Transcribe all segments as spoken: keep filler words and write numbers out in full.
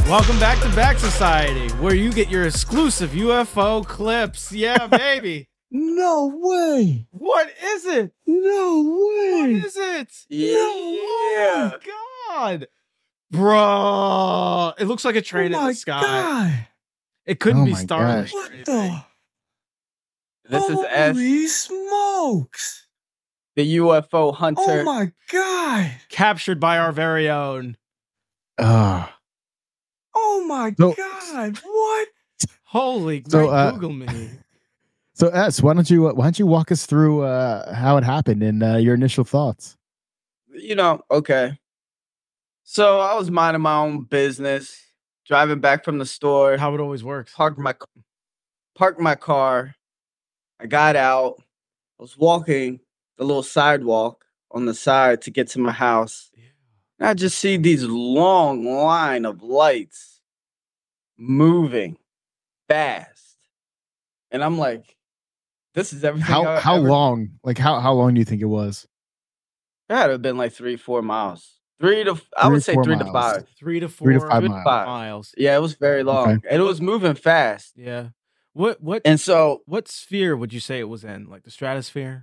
Welcome back to Back Society, where you get your exclusive U F O clips. Yeah, baby. No way. What is it? No way. What is it? Yeah. Oh my God. Bro. It looks like a train oh in my the sky. God. It couldn't Oh be my Starlink. gosh. What the? This is S, Holy smokes. the U F O hunter. Oh my God. Captured by our very own. Ah. Oh my So- God. What? Holy, So, right, uh, Google me. So S, why don't you why don't you walk us through uh, how it happened and uh, your initial thoughts? You know, okay. So I was minding my own business, driving back from the store, How it always works. parked my parked my car. I got out. I was walking the little sidewalk on the side to get to my house. And I just see these long line of lights moving fast. And I'm like, this is everything. How I how ever- long? Like how how long do you think it was? It had to have been like three, four miles. Three to I Three would to say four three to miles. five. Three to four, Three to five Three to miles. five. miles. Yeah, it was very long. Okay. And it was moving fast. Yeah. What what And so what sphere would you say it was in? Like the stratosphere?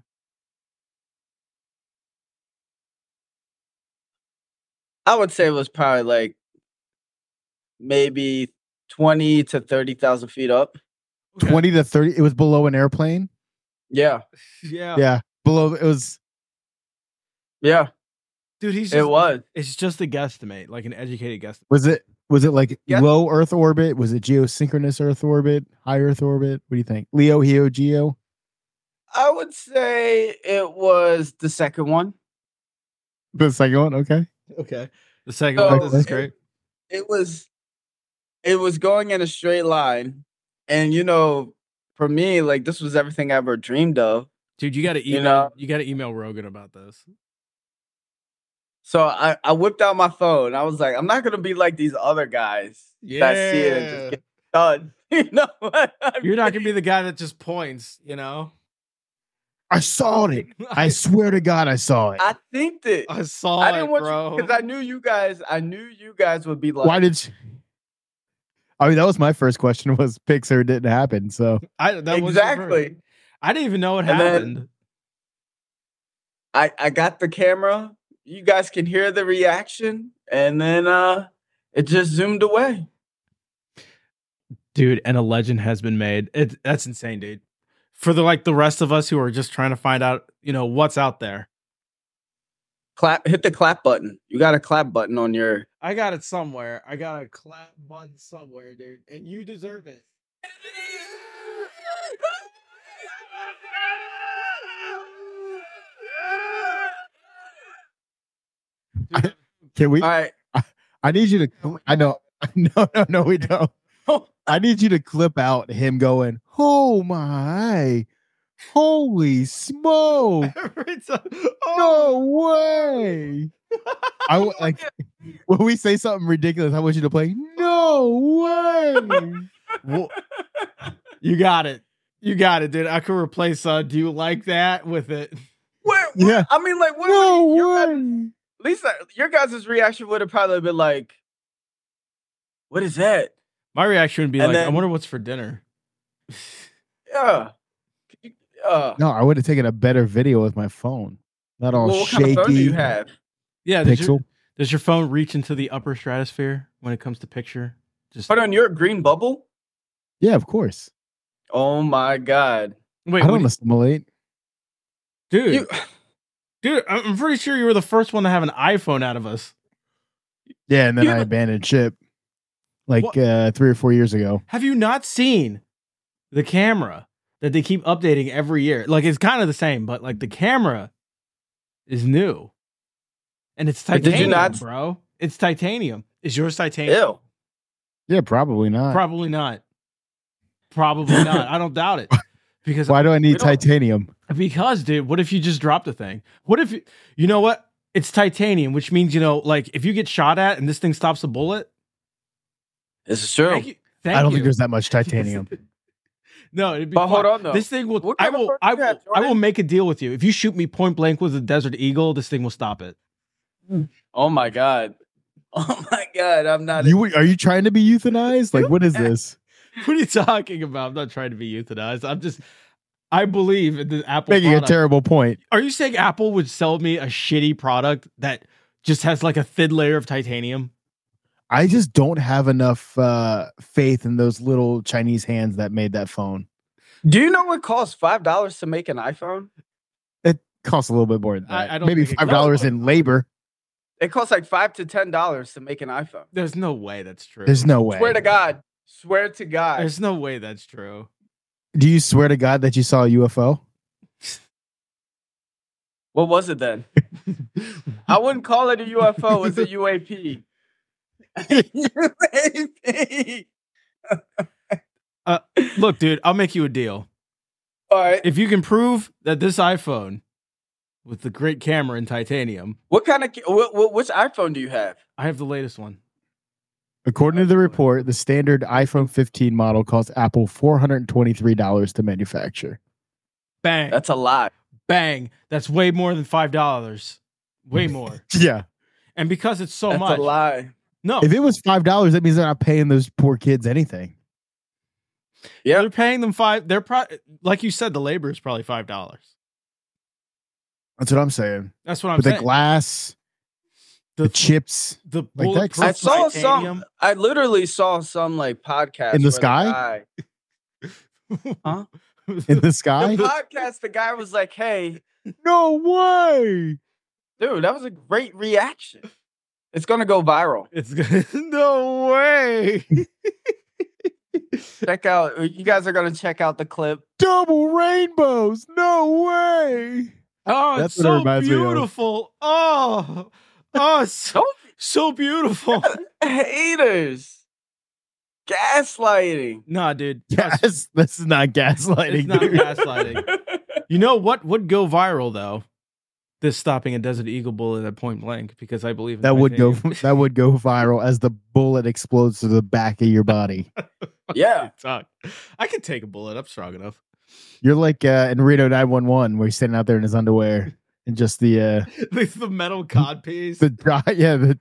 I would say it was probably like maybe twenty to thirty thousand feet up. Okay. Twenty to thirty. It was below an airplane. Yeah. Yeah. Yeah, below. It was. Yeah. Dude, he's It just, was. it's just a guesstimate, like an educated guesstimate. Was it? Was it like Yeah. low Earth orbit? Was it geosynchronous Earth orbit? High Earth orbit? What do you think? Leo, Heo, Geo. I would say it was the second one. The second one. Okay. Okay. The second So, one, this is it- great. It was it was going in a straight line. And you know, for me, like this was everything I ever dreamed of. Dude, you gotta you email know- you gotta email Rogan about this. So I, I whipped out my phone. I was like, I'm not gonna be like these other guys that see it and Yeah. just get done. You know what? I You're not mean? gonna be the guy that just points, you know? I saw it. I swear to God, I saw it. I think that I saw I it, didn't want bro. you because I knew you guys. I knew you guys would be like, Why did you? I mean, that was my first question. Was Pixar didn't happen? So I, that was your first- exactly? I didn't even know what And then- happened. I I got the camera. You guys can hear the reaction, and then uh, it just zoomed away. Dude, and a legend has been made. It that's insane, dude. For the like the rest of us who are just trying to find out, you know, what's out there. Clap, hit the clap button. You got a clap button on your. I got it somewhere. I got a clap button somewhere, dude. And you deserve it. Dude, can we? All right. I need you to. I know. No, no, no. We don't. I need you to clip out him going, "Oh my, holy smoke! every time- oh, No way!" I w- like when we say something ridiculous. I want you to play. No way! well, you got it. You got it, dude. I could replace uh do you like that with it? Where, Yeah. I mean, like, what? No would your guys- way! Lisa, your guys' reaction would have probably been like, "What is that?" My reaction would be And like, I then- wonder what's for dinner. Yeah. Uh, No, I would have taken a better video with my phone. Not all well, what shaky. kind of phone do you have? Yeah, does your, Pixel. does your phone reach into the upper stratosphere when it comes to picture? Just Put on your green bubble. Yeah, of course. Oh my god, wait, I what don't do you- assimilate. dude, you, dude. I'm I'm pretty sure you were the first one to have an iPhone out of us. Yeah, and then You- I abandoned ship like What? uh, three or four years ago. Have you not seen the camera that they keep updating every year? Like it's kind of the same, but like the camera is new, and it's But did you titanium, not- bro. It's titanium. Is yours titanium? ew. Yeah, probably not. Probably not. Probably not. I don't doubt it. Because Why do I need We don't- titanium? Because, dude, what if you just dropped the thing? What if you, you know what? It's titanium, which means, you know, like if you get shot at and this thing stops a bullet. This is true. Thank you. Thank I don't you. think there's that much titanium. No, it'd be But hold fine. on, though. This thing will. What I kind of will. phone I do you will. have, I will Jordan? make a deal with you. If you shoot me point blank with a Desert Eagle, this thing will stop it. Oh my god. Oh my god, I'm not. You are you trying to be euthanized? Like, what is this? What are you talking about? I'm not trying to be euthanized. I'm just, I believe in the Apple Making product. a terrible point. Are you saying Apple would sell me a shitty product that just has like a thin layer of titanium? I just don't have enough uh, faith in those little Chinese hands that made that phone. Do you know it costs five dollars to make an iPhone? It costs a little bit more than I- that. I don't Maybe think it five dollars costs- in labor. It costs like five to ten dollars to make an iPhone. There's no way that's true. There's no way. Swear to God. Swear to God. There's no way that's true. Do you swear to God that you saw a U F O? What was it then? I wouldn't call it a U F O. It's a U A P. U A P. Uh, look, dude, I'll make you a deal. All right. If you can prove that this iPhone with the great camera and titanium, What kind of what, what, which iPhone do you have? I have the latest one. According to the report, the standard iPhone fifteen model costs Apple four hundred twenty-three dollars to manufacture. Bang. That's a lot. Bang. That's way more than five dollars. Way more. Yeah. And because it's so That's much. a lie. No. If it was five dollars, that means they're not paying those poor kids anything. Yeah. They're paying them five. They're pro- like you said, the labor is probably five dollars. That's what I'm saying. That's what I'm With saying. the glass, the, the, chips the like that- bulletproof I saw titanium. some. I literally saw some like podcast In the where sky? Huh? in the sky. The podcast. The guy was like, "Hey, No way. dude, that was a great reaction. It's gonna go viral. It's good. No way. Check out. You guys are gonna check out the clip. Double rainbows. No way. Oh, That's it's what it so reminds me of. beautiful. Oh, oh, it's so, Don't so beautiful. haters. Gaslighting. Nah, dude. trust- Yes, this is not gaslighting. It's not dude. gaslighting. You know what would go viral though? This stopping a Desert Eagle bullet at point blank because I believe in That would go. titanium. That would go viral as the bullet explodes to the back of your body. Yeah. Talk. I could take a bullet. I'm strong enough. You're like uh, in Reno nine one one, where he's standing out there in his underwear and just the uh, It's the metal cod piece. the dry. Yeah, the,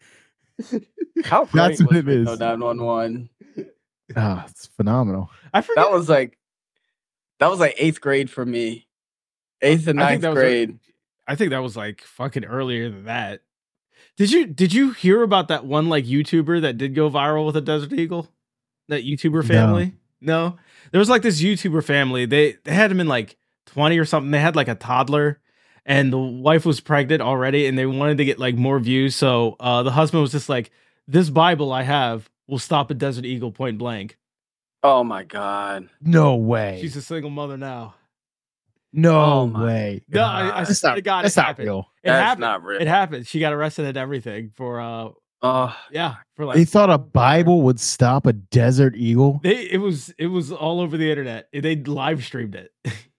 How That's great what was it Reno is. nine one one? ah, it's phenomenal. I forget. That was like, that was like eighth grade for me. Eighth and I think ninth that was grade. I think that was like fucking earlier than that. Did you did you hear about that one like YouTuber that did go viral with a Desert Eagle? That YouTuber family? No. There was like this YouTuber family. They they had him in like twenty or something. They had like a toddler and the wife was pregnant already and they wanted to get like more views. So uh the husband was just like, this Bible I have will stop a Desert Eagle point blank. Oh my god. No way. She's a single mother now. no Oh my way. No, I, I That's swear not, to God, that's it not happened. real. It That's happened. not real. It happened. She got arrested and everything for uh Oh, yeah, for like They thought a Bible would stop a Desert Eagle. They it was it was all over the internet. They live streamed it.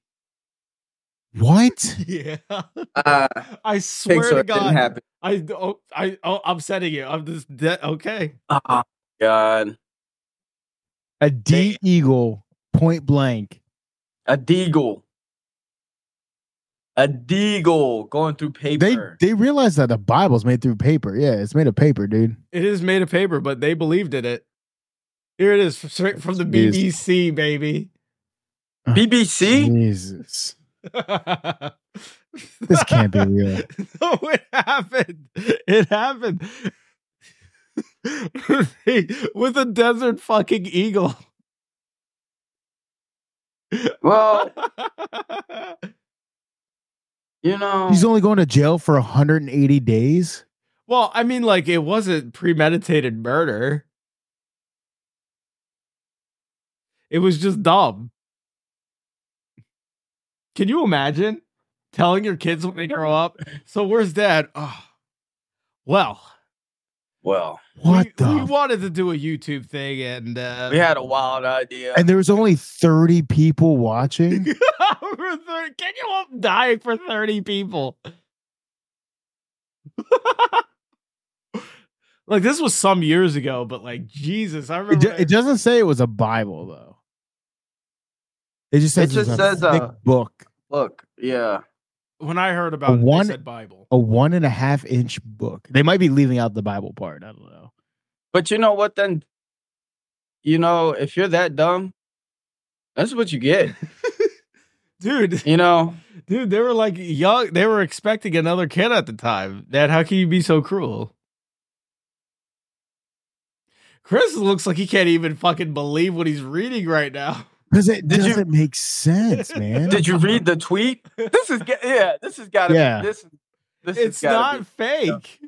What? Yeah, uh, I swear Pixar to didn't God, happen. I oh, I oh, I'm setting you. I'm just de- okay. Oh god. A D Eagle point blank. A deagle. A deagle going through They paper. they realized that the Bible's made through paper. Yeah, it's made of paper, dude. It is made of paper, but they believed in it. Here it is, straight from the B B C, baby. B B C? Jesus. This can't be real. No, it happened. It happened. With a desert fucking eagle. Well, you know. He's only going to jail for one hundred eighty days. Well, I mean, like, it wasn't premeditated murder. It was just dumb. Can you imagine telling your kids when they grow up? So where's dad? Oh, well, Well, What we, the? we wanted to do a YouTube thing, and uh, we had a wild idea. and there was only thirty people watching. for thirty, can you I'm dying for thirty people? Like, this was some years ago, but like, Jesus, I It, remember. do- it doesn't say it was a Bible though. It just says It just it's a says, thick uh, book. Look, yeah. When I heard about A it, one- they said Bible. A one and a half inch book. They might be leaving out the Bible part. I don't know. But you know what? Then, you know, if you're that dumb, that's what you get. Dude, You know, dude, they were like young. They were expecting another kid at the time. Dad, how can you be so cruel? Chris looks like he can't even fucking believe what he's reading right now. Because it Did you- doesn't make sense, man. did you read the tweet? This is ga- yeah. This has got to Yeah. be this. is- This It's has gotta not be, fake.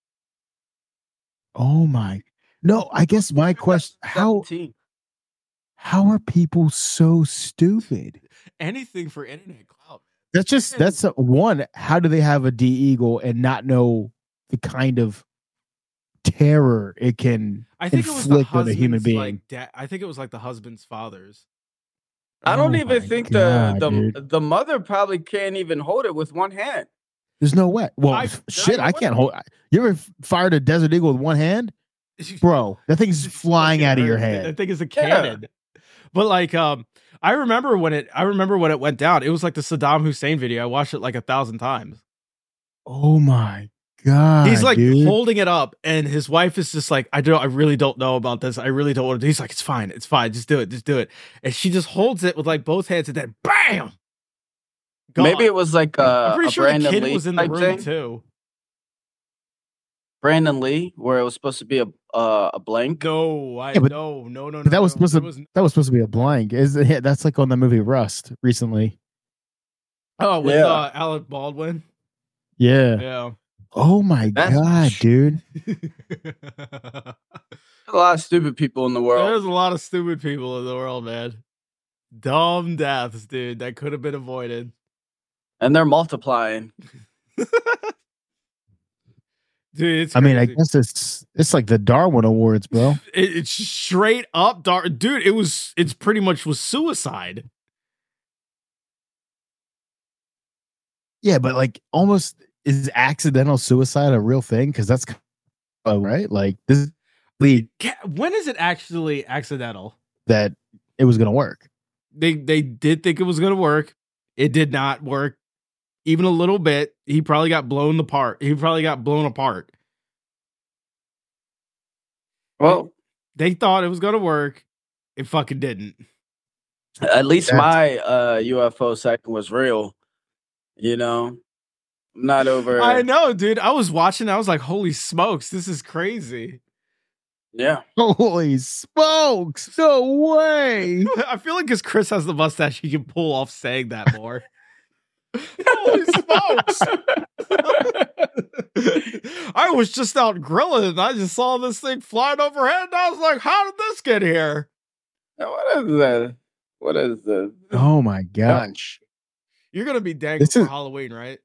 Oh my. No, I guess my question, how seventeen. how are people so stupid? Anything for internet clout. That's just that's a, one. How do they have a D Eagle and not know the kind of terror it can I think it was the inflict on a human husband's, being? like, da- I think it was like the husband's father's. I don't Oh even my think God, the dude. the the mother probably can't even hold it with one hand. There's no way. Well, I- f- shit, no I way. can't hold. You ever f- fired a Desert Eagle with one hand, bro? That thing's flying out of your That head. thing is a Yeah. cannon. But like, um, I remember when it. I remember when it went down. It was like the Saddam Hussein video. I watched it like a thousand times. Oh my god! He's like dude. holding it up, and his wife is just like, "I don't. I really don't know about this. I really don't want to." He's like, "It's fine. It's fine. Just do it. Just do it." And she just holds it with like both hands, and then bam. Gone. Maybe it was like uh, I'm pretty a sure the Brandon kid Lee was in the type room thing. too. Brandon Lee, where it was supposed to be a uh, a blank. No, I Yeah, but- no, no, no, no. But that was no. supposed There to was- that was supposed to be a blank. Is yeah, that's like on the movie Rust recently. Oh, with Yeah. uh, Alec Baldwin. Yeah. Yeah. Oh my That's- god, dude. There's a lot of stupid people in the world. There's a lot of stupid people in the world, man. Dumb deaths, dude, that could have been avoided. And they're multiplying. Dude, it's I mean, I crazy. guess it's it's like the Darwin Awards, bro. It- it's straight up dark, dude. It was, it's pretty much was suicide. Yeah, but like almost is accidental suicide a real thing? Because that's uh, right. Like this is lead Ca- When is it actually accidental? that it was gonna work. They they did think it was gonna work. It did not work, even a little bit. He probably got blown apart. He probably got blown apart. Well, They thought it was gonna work. It fucking didn't. at least That's- my uh, U F O sighting was real. You know, I'm not over. I know, dude. I was watching. I was like, "Holy smokes, this is crazy." Yeah. Holy smokes! No way! I feel like because Chris has the mustache, he can pull off saying that more. Holy smokes! I was just out grilling and I just saw this thing flying overhead, and I was like, "How did this get here?" What is that? What is this? Oh my gosh! You're gonna be dangled This for is- Halloween, right?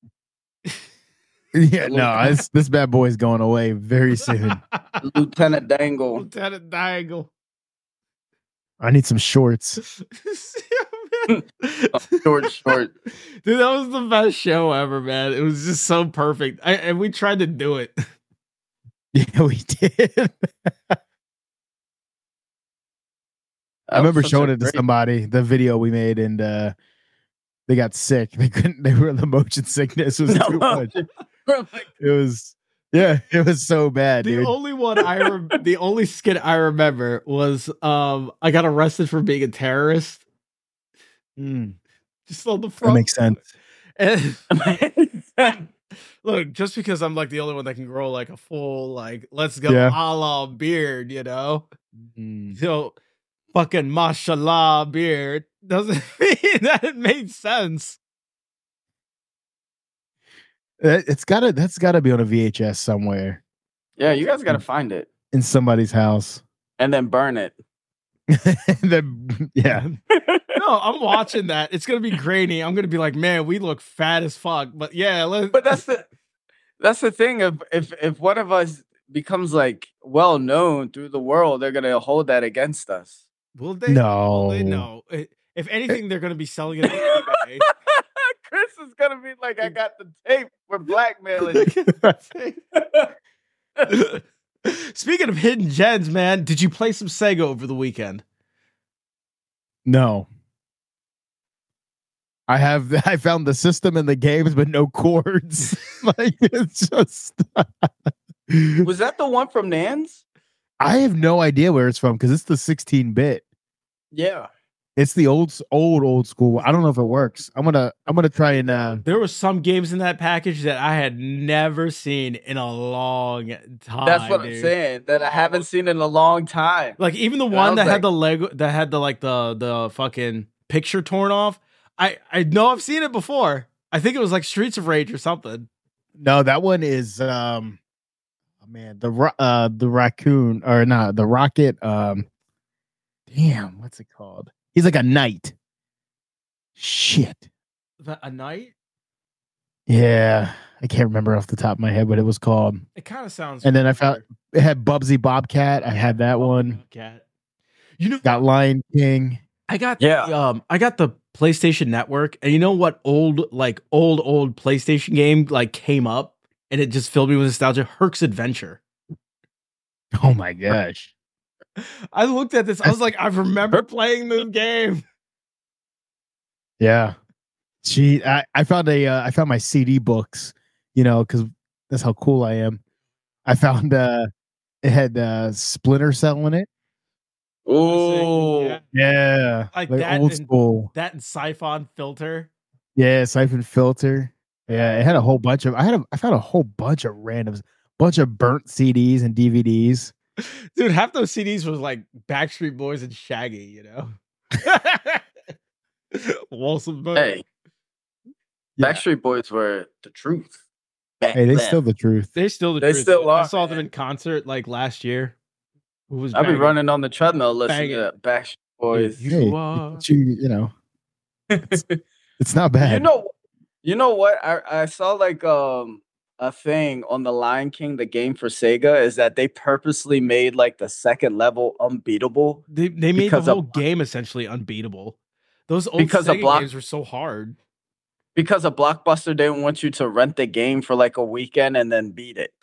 Yeah, no, this this bad boy is going away very soon. Lieutenant Dangle. Lieutenant Dangle. I need some shorts. Short, short. Dude, that was the best show ever, man. It was just so perfect. I, and we tried to do it. Yeah, we did. I remember showing it to somebody, the video we made, and uh they got sick. They couldn't. They were the motion sickness was too much. It was, yeah, it was so bad, The dude. only one I rem- the only skit I remember was um I got arrested for being a terrorist. Mm, Just on the that front. makes sense. And look, just because I'm like the only one that can grow like a full like let's go Yeah. a la beard, you know. Mm. So fucking mashallah beard doesn't mean that it made sense. It- It's gotta. That's gotta be on a V H S somewhere Yeah, you guys got to find it in somebody's house. and then burn it. And then, yeah, No, I'm watching that. It's gonna be grainy. I'm gonna be like, man, we look fat as fuck. But yeah, let's But that's the that's the thing. If if if one of us becomes like well known through the world, they're gonna hold that against us. will they no, will they know. If anything, they're gonna be selling it on eBay. Chris is gonna be like, I got the tape. We're blackmailing. you." Speaking of hidden gems, man, did you play some Sega over the weekend? no. I have I found the system and the games, but no chords. Like it's just. Was that the one from Nans? I have no idea where it's from because it's the sixteen bit. Yeah, it's the old, old, old school. I don't know if it works. I'm gonna, I'm gonna try and. Uh, there were some games in that package that I had never seen in a long time. That's what dude. I'm saying. That I haven't seen in a long time. Like even the And one that like, had the Lego, that had the like the the fucking picture torn off. I I know I've seen it before. I think it was like Streets of Rage or something. No, that one is um, oh man, the uh the raccoon or not the rocket. Um, damn, what's it called? He's like a knight. Shit. The, a knight? Yeah, I can't remember off the top of my head what it was called. It kind of sounds. And then I found it had Bubsy Bobcat. I had that one. Cat. You know, got Lion King. I got yeah. Um, I got the PlayStation Network, and you know what old like old old PlayStation game like came up, and it just filled me with nostalgia. Herc's Adventure. Oh my gosh! I looked at this. I was like, I remember playing this game. Yeah, gee, I, I found a uh, I found my C D books. You know, because that's how cool I am. I found uh, it had uh, Splinter Cell in it. Oh yeah, yeah. like, like that old and, school. That and Siphon Filter. Yeah, Siphon Filter. Yeah, it had a whole bunch of. I had a. I found a whole bunch of randoms, bunch of burnt C Ds and D V Ds. Dude, half those C Ds was like Backstreet Boys and Shaggy. You know. Walsall Burn. Hey, Yeah. Backstreet Boys were the truth. Back Hey, they then. still the truth. They still the They truth. still I are, saw them man. in concert like last year. Who was I'll be banging? running on the treadmill listening Banging. to Backstreet Boys. You Hey, are- but you, you know, it's not bad. You know, you know what? I I saw like um a thing on the Lion King, the game for Sega, is that they purposely made like the second level unbeatable. They they made the because whole of- game essentially unbeatable. Those old Because of Sega block- games were so hard. Because a Blockbuster didn't want you to rent the game for like a weekend and then beat it.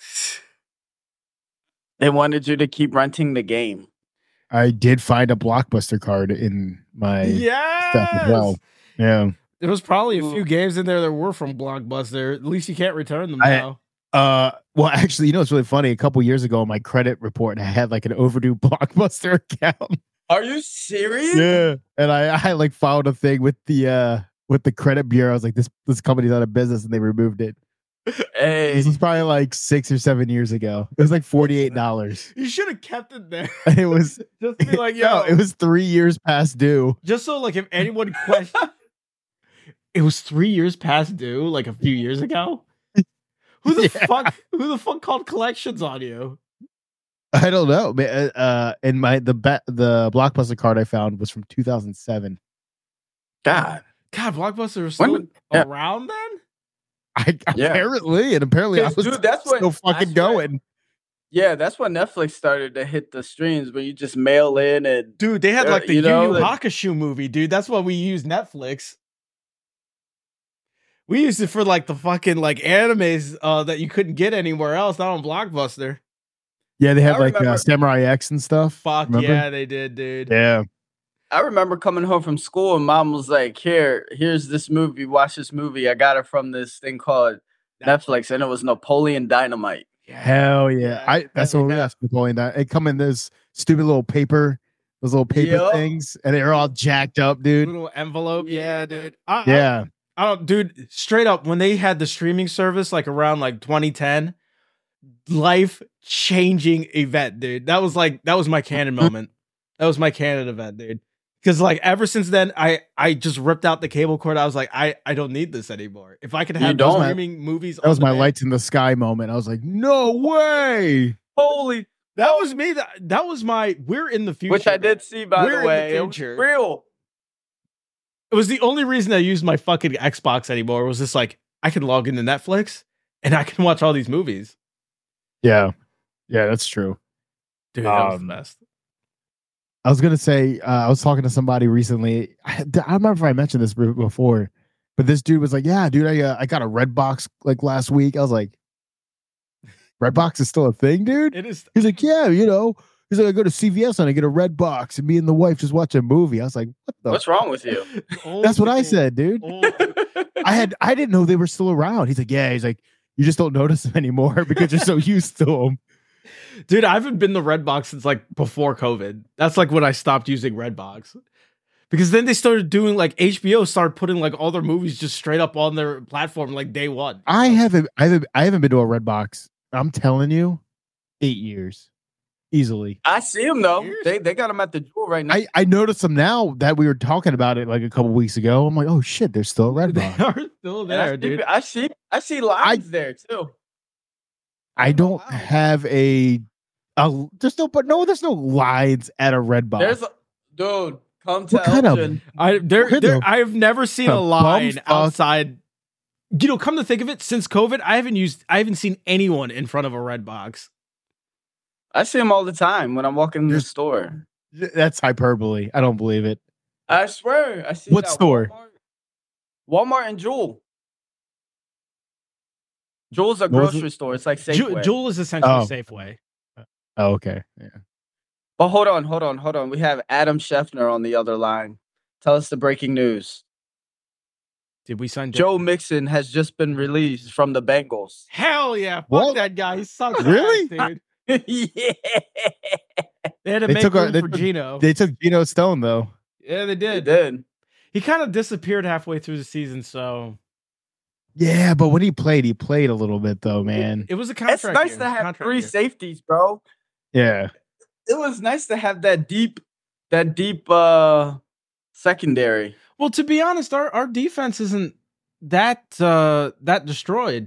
They wanted you to keep renting the game. I did find a Blockbuster card in my Yes. stuff as well. Yeah. There was probably a Ooh. few games in there that were from Blockbuster. At least you can't return them I- now. Uh, well, actually, you know, it's really funny. A couple years ago, on my credit report, I had like an overdue Blockbuster account. Are you serious? Yeah, and I, I like filed a thing with the uh with the credit bureau. I was like, this this company's out of business, and they removed it. Hey, This was probably like six or seven years ago. It was like forty eight dollars. You should have kept it there. It was Just to be like, yo, no, it was three years past due. just so like if anyone questions, it was three years past due, like a few years ago. Who the Yeah. fuck? Who the fuck called collections on you? I don't know, man. Uh, and my the ba- the Blockbuster card I found was from two thousand seven. God. God, Blockbuster was When- still yeah. around then. I Yeah. apparently, and apparently, I 'Cause, was dude, that's what- still fucking that's what- going. Yeah, that's when Netflix started to hit the streams where you just mail in and Dude, they had Yeah, like the Yu you know, Yu like- Hakusho movie, dude. That's why we used Netflix. We used it for like the fucking like animes uh, that you couldn't get anywhere else, not on Blockbuster. Yeah, they had I like uh, remember- Samurai X and stuff. Fuck Remember? yeah, they did, dude. Yeah. I remember coming home from school and mom was like, "Here, here's this movie. Watch this movie. I got it from this thing called Netflix, and it was Napoleon Dynamite." Hell yeah. Yeah, I that's hell what we yeah. asked Napoleon that. It come in this stupid little paper, those little paper Yup. things, and they're all jacked up, dude. Little envelope, yeah, dude. I, I- Yeah. I don't, dude. Straight up, when they had the streaming service, like around like twenty ten, life changing event, dude. That was like that was my canon moment. That was my canon event, dude. Because like ever since then, I I just ripped out the cable cord. I was like, I I don't need this anymore. If I could You have don't? streaming movies, That was on my demand- lights in the sky moment. I was like, no way. Holy, That was me. That that was my. We're in the future. which I did see by We're in the the way. It was future. real. It was the only reason I used my fucking Xbox anymore. Was just like I can log into Netflix and I can watch all these movies. Yeah. Yeah, that's true. Dude, that was the Um, best. I was gonna say, uh, I was talking to somebody recently. I, I don't remember if I mentioned this b- before, but this dude was like, "Yeah, dude, I uh, I got a Redbox like last week." I was like, "Redbox is still a thing, dude?" It is. He's like, "Yeah, you know, He's like, I go to C V S and I get a red box, and me and the wife just watch a movie. I was like, what the? What's wrong with you? That's what I said, dude. I had I didn't know they were still around. He's like, yeah. He's like, you just don't notice them anymore because you're so used to them. Dude, I haven't been to Redbox since like before COVID. That's like when I stopped using Redbox. Because then they started doing like H B O started putting like all their movies just straight up on their platform like day one. I haven't I haven't I haven't been to a Redbox. I'm telling you, eight years. Easily. I see them though. They they got them at the Jewel right now. I, I noticed them now that we were talking about it like a couple weeks ago. I'm like, oh shit, they're still at Redbox. They are still there, I dude. See, I see I see lines there too. I don't wow. have a, a there's no but no there's no lines at a Redbox. There's a dude. Come to What kind of- Elgin. I there, What there the- I've never seen the a line bumfuck? outside. You know, come to think of it, since COVID, I haven't used I haven't seen anyone in front of a Redbox. I see them all the time when I'm walking in the There's- store. That's hyperbole. I don't believe it. I swear. I see What that store? Walmart, Walmart and Jewel. Jewel's a What was grocery store. It's like Ju- Safeway. Jewel is essentially Oh. Safeway. Oh, okay. Yeah. But hold on, hold on, hold on. We have Adam Scheffner on the other line. Tell us the breaking news. Did we sign Joe Mixon has just been released from the Bengals. Hell yeah. Fuck What? that guy. He sucks. Really? ass, dude. yeah. They had to They make took our- room they for took- Gino. They took Geno Stone though. yeah, they They did. did. He kind of disappeared halfway through the season, so Yeah, but when he played, he played a little bit though, man. it was a contract. It's nice year. to have Contract three year. safeties, bro. Yeah. It was nice to have that deep, that deep uh secondary. Well, to be honest, our, our defense isn't that uh that destroyed.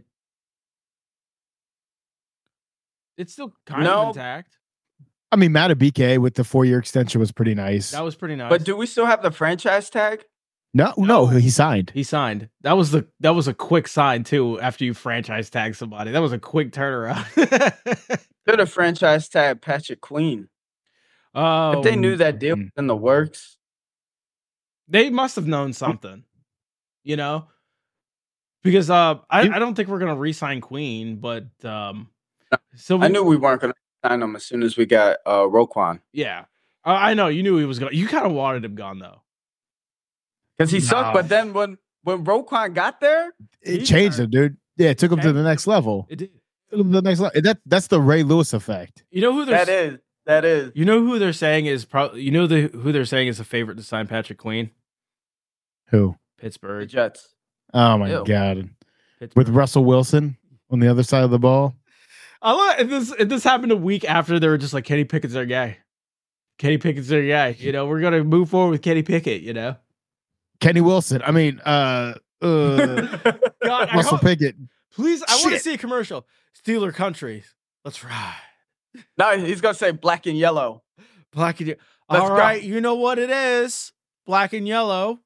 It's still kind No. of intact. I mean, Matabike with the four year extension was pretty nice. That was pretty nice. But do we still have the franchise tag? no, no, he signed. he signed. That was the that was a quick sign too. After you franchise tag somebody, that was a quick turnaround. Should have franchise tag Patrick Queen. Oh, If they knew that deal mm. was in the works. they must have known something, you know, because uh, I, You- I don't think we're gonna re-sign Queen, but um, so I knew we weren't going to sign him as soon as we got uh, Roquan. yeah, uh, I know you knew he was going. You kind of wanted him gone though. Because he No. sucked. But then when, when Roquan got there, It he changed turned- him, dude. Yeah, it took him to the Changed next level. It did. Took him to the next level. That that's the Ray Lewis effect. You know who they're That is. That is. you know who they're saying is probably you know the who they're saying is a favorite to sign Patrick Queen. Who? The Pittsburgh. Jets. Oh my Ew. god. Pittsburgh. With Russell Wilson on the other side of the ball. I love and this. And this happened a week after they were just like Kenny Pickett's our guy. Kenny Pickett's our guy. You know, we're gonna move forward with Kenny Pickett. You know, Kenny Wilson. I mean, uh, uh God, I Russell hope, Pickett. please, I want to Shit. see a commercial. Steeler country. Let's ride. No, he's going to say black and yellow. Black and yellow. Let's All go. right, you know what it is. Black and yellow.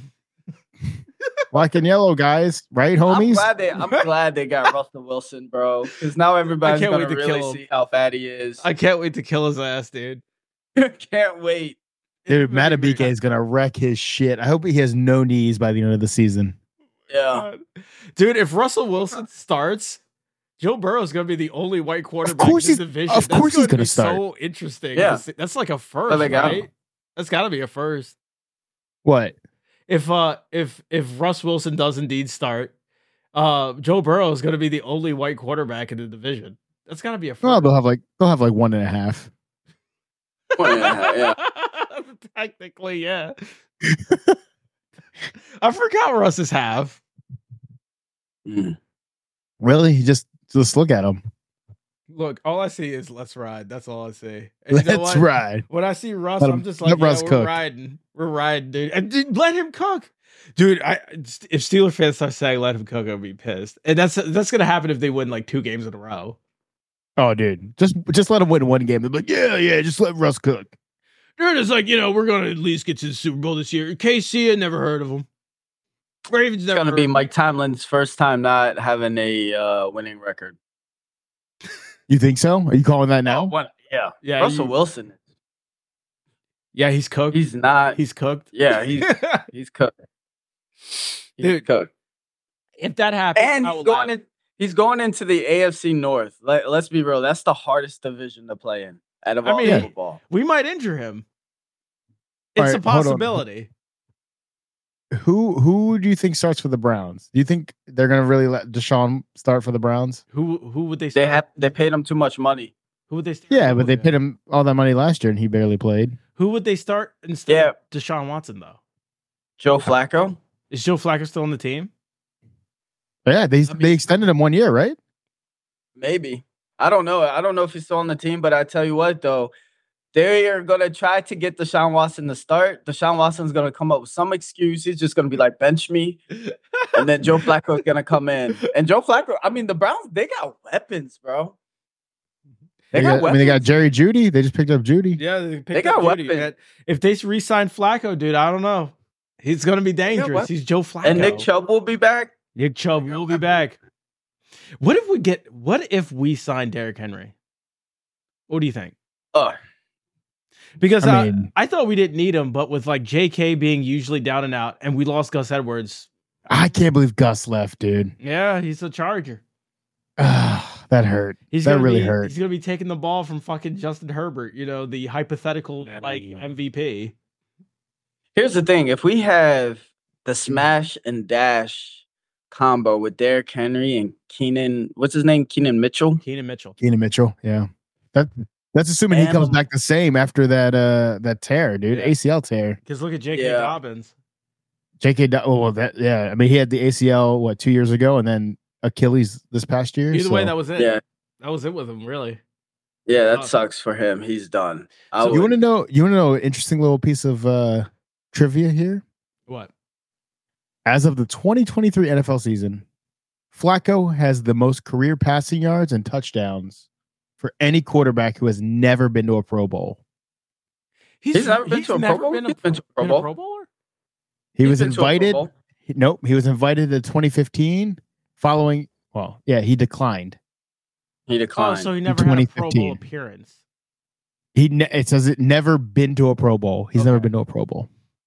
Black and yellow guys, right, I'm homies? glad they I'm glad they got Russell Wilson, bro. Because now everybody's can't going wait to to really kill him. see how bad he is. I can't wait to kill his ass, dude. can't wait. Dude, Matabike is gonna wreck his shit. I hope he has no knees by the end of the season. Yeah. Dude, if Russell Wilson starts, Joe Burrow is going to be the only white quarterback course in the he's- division. of course he's going to gonna be start. so interesting. Yeah. to see. That's like a first, they got right? him. That's got to be a first. What? If uh if if Russ Wilson does indeed start, uh Joe Burrow is going to be the only white quarterback in the division. That's got to be a first. Well, they'll have like they'll have like one and a half. One and a half, yeah. Technically, yeah. I forgot Russ's half. Mm. Really? He just just look at him. Look, all I see is let's ride. That's all I see. And you know Let's what? ride. When I see Russ, Let him- I'm just let like, yeah, Russ we're cook. riding. We're riding, dude. And dude, let him cook. Dude, I if Steeler fans start saying let him cook, I'll be pissed. And that's that's gonna happen if they win like two games in a row. Oh, dude, just just let him win one game. They're like, yeah, yeah, just let Russ cook. Dude, it's like, you know, we're gonna at least get to the Super Bowl this year. K C, I never heard of them. Ravens It's never going to heard be of 'em. Mike Tomlin's first time not having a uh, winning record. You think so? Are you calling that now? Oh, what? Yeah. Yeah, Russell you- Wilson. Yeah, he's cooked. He's not. he's cooked. yeah, he's he's cooked. He's Dude, cooked. if that happens, And I he's will going laugh. in. He's going into the A F C North. Let, let's be real. That's the hardest division to play in. out of I all mean, football. We might injure him. It's All right, a hold on. possibility. Who who do you think starts for the Browns? Do you think they're gonna really let Deshaun start for the Browns? Who who would they? They Start? have they paid him too much money. Who would they? Start Yeah, but they over? paid him all that money last year and he barely played. Who would they start instead Yeah. of Deshaun Watson though? Joe Flacco? Is Joe Flacco still on the team? But yeah, they I mean- they extended him one year, right? Maybe. I don't know. I don't know if he's still on the team, but I tell you what, though, they are going to try to get Deshaun Watson to start. Deshaun Watson's going to come up with some excuse. He's just going to be like, bench me. And then Joe Flacco is going to come in. And Joe Flacco, I mean, the Browns, they got weapons, bro. They, They got, got, I weapons. mean, they got Jerry Judy. They just picked up Judy. Yeah, they, picked They got up Judy. weapons. And if they re-sign Flacco, dude, I don't know. He's going to be dangerous. weapons. He's Joe Flacco. And Nick Chubb will be back. Nick Chubb will be back. What if we get? What if we sign Derrick Henry? What do you think? Uh, Because I I, mean- I thought we didn't need him, but with like J K being usually down and out, and we lost Gus Edwards. I can't believe Gus left, dude. Yeah, he's a Charger. Ah, that hurt. He's that gonna really be, hurt. He's gonna be taking the ball from fucking Justin Herbert. You know, the hypothetical like M V P. here's the thing. If we have the smash and dash combo with Derrick Henry and Keenan, what's his name? Keenan Mitchell? Keenan Mitchell. Keenan Mitchell. Yeah. That that's assuming he Man, comes um, back the same after that uh that tear, dude. Yeah. A C L tear. Because look at J K Yeah. Dobbins. J K. Do- Oh, well, that yeah. I mean, he had the A C L what two years ago, and then Achilles this past year. Either way, so- that was it. Yeah. That was it with him, really. Yeah, that Oh. sucks for him. He's done. I So You would- want to know? You want to know an interesting little piece of uh trivia here? What? As of the twenty twenty-three N F L season, Flacco has the most career passing yards and touchdowns for any quarterback who has never been to a Pro Bowl. He's never been to a Pro never Bowl? been a He's been to a Pro been Bowl. Pro Bowler? He He's was been to a Pro invited. Bowl. he- Nope, he was invited to twenty fifteen. Following, well, yeah, he declined. He Oh, declined. so he never had a Pro Bowl twenty fifteen. appearance. He ne- it says it never been to a Pro Bowl. He's never Okay. been to a Pro Bowl.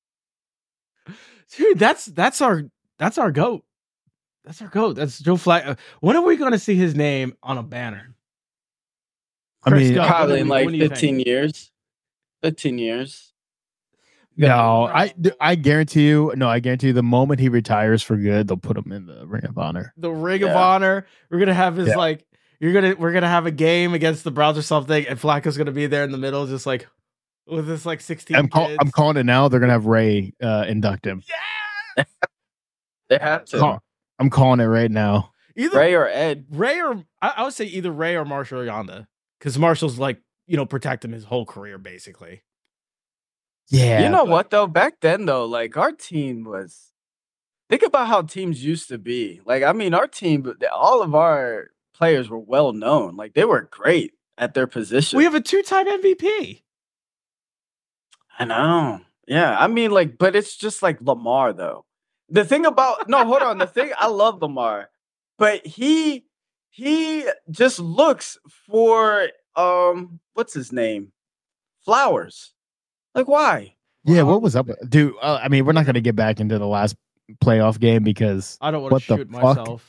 Dude, that's that's our that's our goat. That's our goat. That's Joe Flacco. When are we going to see his name on a banner? I Chris mean, Scott, Probably when in do- like when do you fifteen think? years. fifteen years. No, I I guarantee you. No, I guarantee you. The moment he retires for good, they'll put him in the Ring of Honor. The Ring of Yeah. Honor. We're gonna have his Yeah. like. You're gonna we're gonna have a game against the Browns or something, and Flacco's gonna be there in the middle, just like with this like sixteen. I'm, call, kids. I'm calling it now. They're gonna have Ray uh, induct him. Yeah. They have to. Call- I'm calling it right now. Either Ray, Ray or Ed. or I, I would say either Ray or Marshall Yonda, because Marshall's like you know protect him his whole career basically. Yeah, you know but- what though? Back then though, like our team was. Think about how teams used to be. Like I mean, our team, all of our players were well known. Like they were great at their position. We have a two-time M V P. I know. Yeah, I mean, like, but it's just like Lamar though. The thing about no, hold on. The thing I love Lamar, but he he just looks for um what's his name, Flowers. Like why? yeah. What was up, dude? Uh, I mean, we're not gonna get back into the last playoff game because I don't want What to the shoot fuck? myself.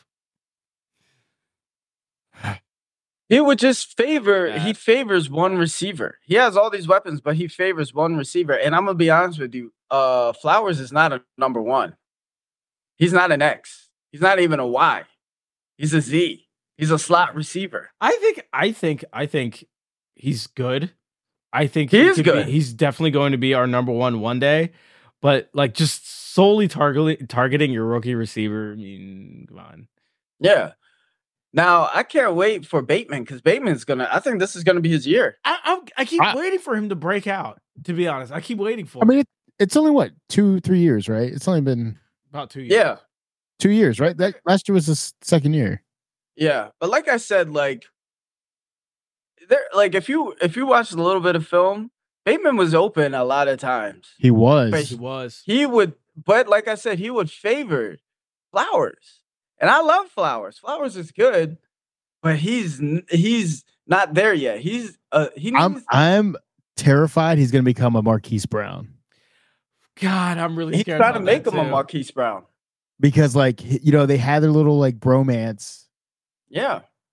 He would just favor. Yeah. He favors one receiver. He has all these weapons, but he favors one receiver. And I'm gonna be honest with you. Uh, Flowers is not a number one. He's not an X. He's not even a Y. He's a Z. He's a slot receiver. I think I think I think he's good. I think He is could be- good. he's definitely going to be our number one one day. But like just solely targeting targeting your rookie receiver, I mean, come on. Yeah. Now I can't wait for Bateman because Bateman's gonna. I think this is gonna be his year. I I, I keep I- waiting for him to break out. To be honest, I keep waiting for. I mean, it, it's only what two, three years, right? It's only been about two years. Yeah. two years, right? That last year was his second year. Yeah, but like I said, like there, like if you if you watched a little bit of film, Bateman was open a lot of times. He was. But he was. He would, but like I said, he would favor Flowers, and I love Flowers. Flowers is good, but he's n- he's not there yet. He's uh he needs. I'm I'm terrified he's gonna become a Marquise Brown God, I'm really he's scared. trying to about make that him a too. Marquise Brown. because, like, you know, they had their little like bromance, Yeah,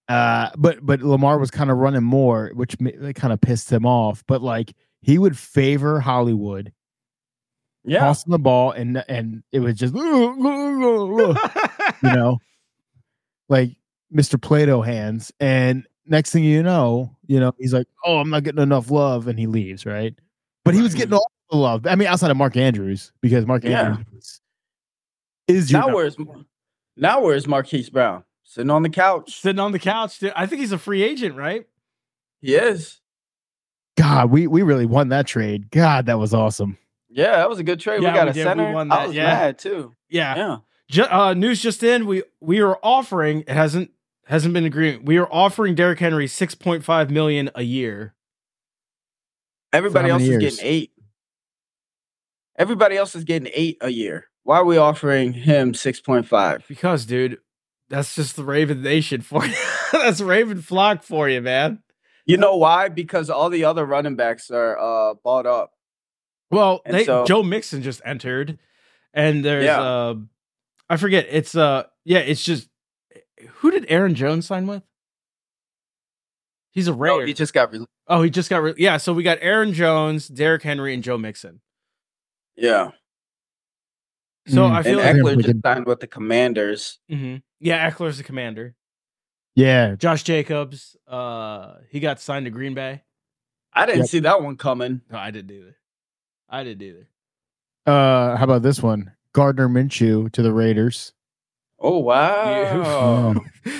Uh, but but Lamar was kind of running more, which kind of pissed him off. But like he would favor Hollywood, Yeah. tossing the ball, and and it was just you know, like Mister Plato hands. And next thing you know, you know, he's like, "Oh, I'm not getting enough love," and he leaves, right? But he was getting all the love. I mean, outside of Mark Andrews, because Mark Yeah. Andrews is your Now number- where's now where's Marquise Brown? Sitting on the couch. Sitting on the couch. Dude. I think he's a free agent, right? He is. God, we we really won that trade. God, that was awesome. Yeah, that was a good trade. Yeah, we got we a did. We center. won I that, was yeah. mad too. Yeah. Yeah. Ju- uh, news just in. We we are offering. It hasn't hasn't been agreed. We are offering Derrick Henry six point five million a year. Everybody how else many is years? getting eight. Everybody else is getting eight a year. Why are we offering him six point five? Because, dude, that's just the Raven Nation for you. That's Raven flock for you, man. You know why? Because all the other running backs are uh bought up. Well, And they, so- Joe Mixon just entered, and there's Yeah. uh, I forget. It's uh, yeah, it's just who did Aaron Jones sign with? He's a No, rare. he just got re- oh, he just got re- yeah. So we got Aaron Jones, Derrick Henry, and Joe Mixon. yeah. So Mm. I And feel like Eck- Eckler we just could- signed with the Commanders. Mhm. yeah, Eckler's the commander. Yeah, Josh Jacobs, uh, he got signed to Green Bay. I didn't Yep. see that one coming. No, I didn't either. I didn't either. Uh, how about this one? Gardner Minshew to the Raiders. Oh wow.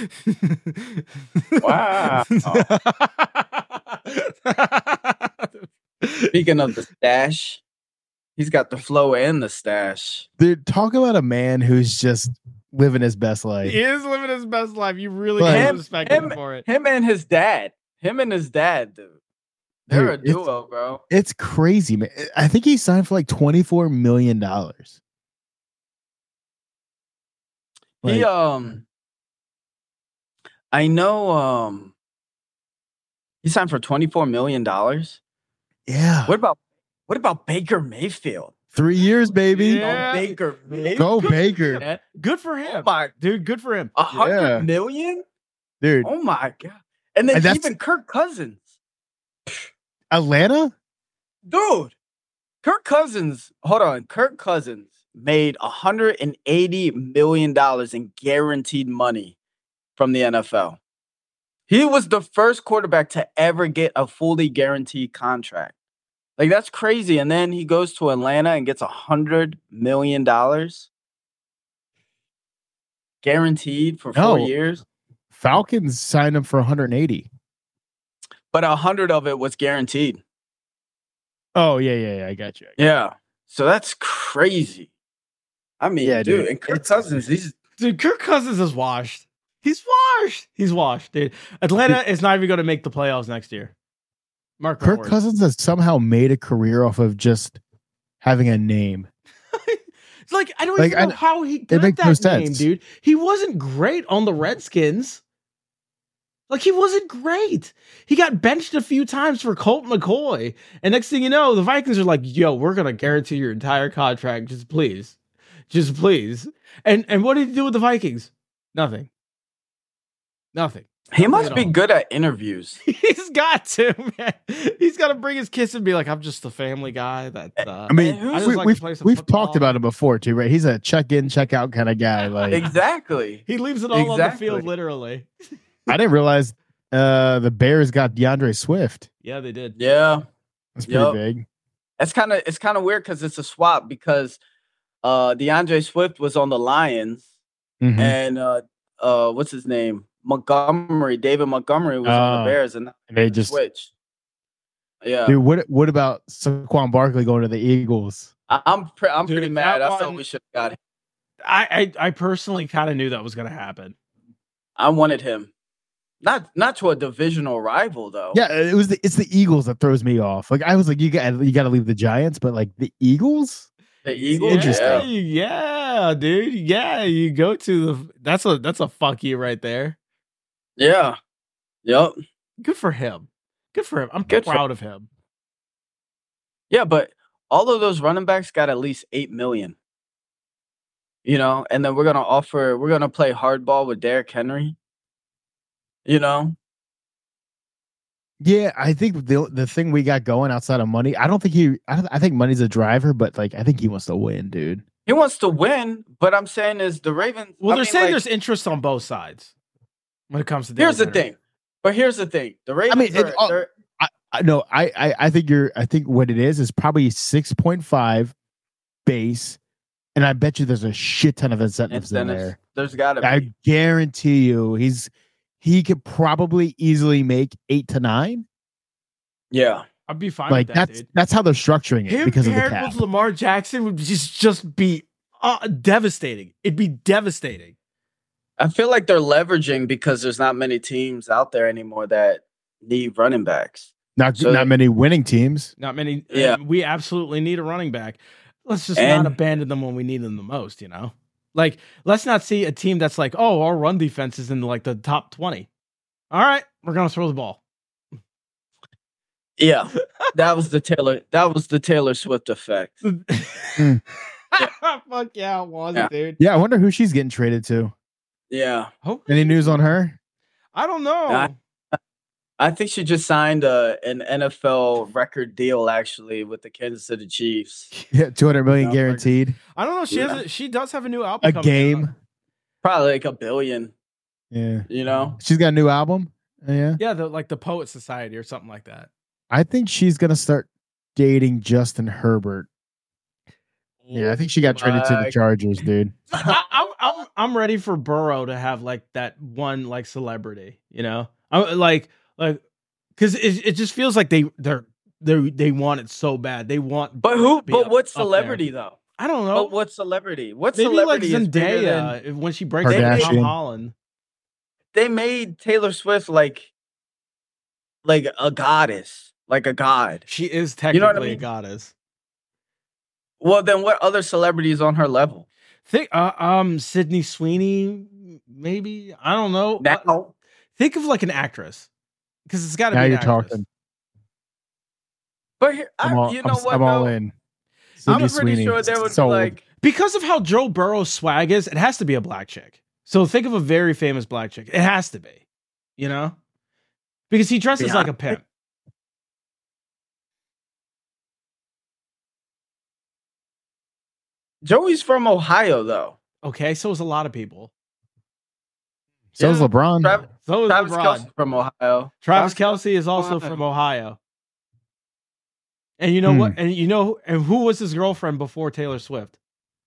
Wow. Speaking of the stash, he's got the flow and the stash. Dude, talk about a man who's just living his best life. He is living his best life. You really But- can't Him- respect him, him- for it. Him and his dad. Him and his dad, dude. They're Dude, a it's- duo, bro. It's crazy, man. I think he signed for like twenty-four million dollars. He um I know um he signed for twenty-four million dollars. yeah. What about what about Baker Mayfield? Three years, baby. Yeah. Oh, Baker Mayfield. Go Baker. Man. Good for Oh him, my dude. Good for him. a hundred Yeah. million? Dude, Oh my god. And then And that's- even Kirk Cousins. Atlanta? Dude. Kirk Cousins, hold on. Kirk Cousins made one hundred eighty million dollars in guaranteed money from the N F L. He was the first quarterback to ever get a fully guaranteed contract. Like, that's crazy. And then he goes to Atlanta and gets one hundred million dollars guaranteed for four No. years. Falcons signed him for one hundred eighty. But one hundred of it was guaranteed. Oh, yeah, yeah, yeah. I got you. Yeah. So that's crazy. I mean, Yeah, dude, dude. and Kirk It's- Cousins, he's Dude, Kirk Cousins is washed. He's washed. He's washed, dude. Atlanta is not even going to make the playoffs next year. Mark my Kirk words. Cousins has somehow made a career off of just having a name. It's like I don't Like, even know I- how he got makes that no name, sense. dude. He wasn't great on the Redskins. Like he wasn't great. He got benched a few times for Colt McCoy, and next thing you know, the Vikings are like, "Yo, we're gonna guarantee your entire contract. Just please, just please." And and what did he do with the Vikings? Nothing. Nothing. he Nothing must at be all. good at interviews. He's got to, man. He's got to bring his kiss and be like, "I'm just a family guy." That uh, I mean, who's- I just we, like to we've, play some we've football. talked about him before, too, right? He's a check in, check out kind of guy. Like, Exactly. he leaves it all on the Exactly. field, literally. I didn't realize uh, the Bears got DeAndre Swift. Yeah, they did. Yeah. That's pretty Yup. big. It's kind of it's kind of weird because it's a swap because uh DeAndre Swift was on the Lions Mhm. and uh uh what's his name? Montgomery, David Montgomery was on Oh. the Bears and And they they just, switched. Yeah. dude, what what about Saquon Barkley going to the Eagles? I, I'm pre- I'm Dude, pretty that mad. I thought one- we should have got him. I I, I personally kind of knew that was going to happen. I wanted him. Not not to a divisional rival though. Yeah, it was the, it's the Eagles that throws me off. Like I was like, you got you got to leave the Giants, but like the Eagles, The Eagles. Interesting. Yeah. yeah, dude. Yeah, you go to the. That's a that's a fuck you right there. Yeah. Yep. Good for him. Good for him. I'm Good for- proud of him. Yeah, but all of those running backs got at least eight million. You know, and then we're gonna offer we're gonna play hardball with Derrick Henry. You know? Yeah, I think the the thing we got going outside of money, I don't think he. I, don't, I think money's a driver, but like I think he wants to win, dude. He wants to win, but I'm saying is the Ravens. Well, I they're mean, saying like, there's interest on both sides when it comes to. here's the Denver. thing, but here's the thing: the Ravens. I mean, it, are, uh, they're- I, I no, I, I I think you're. I think what it is is probably six point five base, and I bet you there's a shit ton of incentives, in incentives. there. There's got to be. I guarantee you, he's he could probably easily make eight to nine. yeah. I'd be fine Like with that, that's dude. that's how they're structuring it Him because of the paired cap. with Lamar Jackson would just just be uh, devastating. It'd be devastating. I feel like they're leveraging because there's not many teams out there anymore that need running backs. Not So not they- many winning teams. Not many. Yeah. uh, we absolutely need a running back. Let's just And- not abandon them when we need them the most. You know, like let's not see a team that's like, oh, our run defense is in like the top twenty. All right, we're gonna throw the ball. Yeah, that was the Taylor. That was the Taylor Swift effect. Mm. Fuck yeah, it was, Yeah. dude. Yeah, I wonder who she's getting traded to. Yeah, Hope- Any news on her? I don't know. I- I think she just signed a an N F L record deal actually with the Kansas City Chiefs. Yeah, two hundred million No, guaranteed. I don't know. She Yeah. has. A, she does have a new album. A coming out. game. Probably like a billion. Yeah, You know. she's got a new album. Yeah, Yeah, the like the Poet Society or something like that. I think she's gonna start dating Justin Herbert. Yeah, I think she got traded to the My- Chargers, dude. I, I'm I'm I'm ready for Burrow to have like that one like celebrity, you know, I like like because it it just feels like they they're they they want it so bad. They want, But who? be But up- what up there. celebrity though? I don't know. But what celebrity? What Maybe like celebrity is bigger than- Zendaya if- when she breaks up with Tom Kardashian. Holland. They made Taylor Swift like like a goddess, like a god. She is You technically know what I a mean? goddess. Well, then what other celebrities on her level? Think uh, um Sydney Sweeney, maybe I don't know. Uh, Now, think of like an actress because it's got to Now be. an you're actress. talking. but here, I'm I, all, you know I'm, what? I'm all though? in. I'm Sydney pretty Sweeney, sure there would sold. be like Because of how Joe Burrow's swag is, it has to be a black chick. So think of a very famous black chick. It has to be, you know, because he dresses like a Beyonce. pimp. Joey's from Ohio though. Okay, so is a lot of people. So is Yeah. LeBron. Travis, So is Travis LeBron. Kelce from Ohio. Travis Kelsey is also Ohio. from Ohio. And you know Hmm. what? And you know, and who was his girlfriend before Taylor Swift?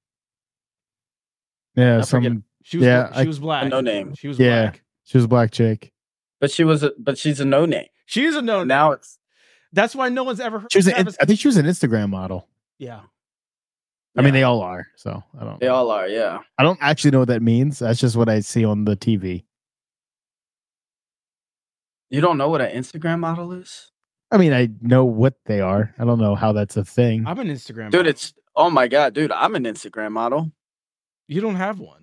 Yeah, I forget. some. She was Yeah, she I- was black. No name. She was Yeah. black. She was a black chick. But she was a but she's a no name. She is a no. Now it's That's why no one's ever heard She was. of An, Travis. I think she was an Instagram model. Yeah. I mean, Yeah. they all are. So I don't. they all are, yeah. I don't actually know what that means. That's just what I see on the T V. You don't know what an Instagram model is? I mean, I know what they are. I don't know how that's a thing. I'm an Instagram Dude, model. it's oh my god, dude, I'm an Instagram model. You don't have one.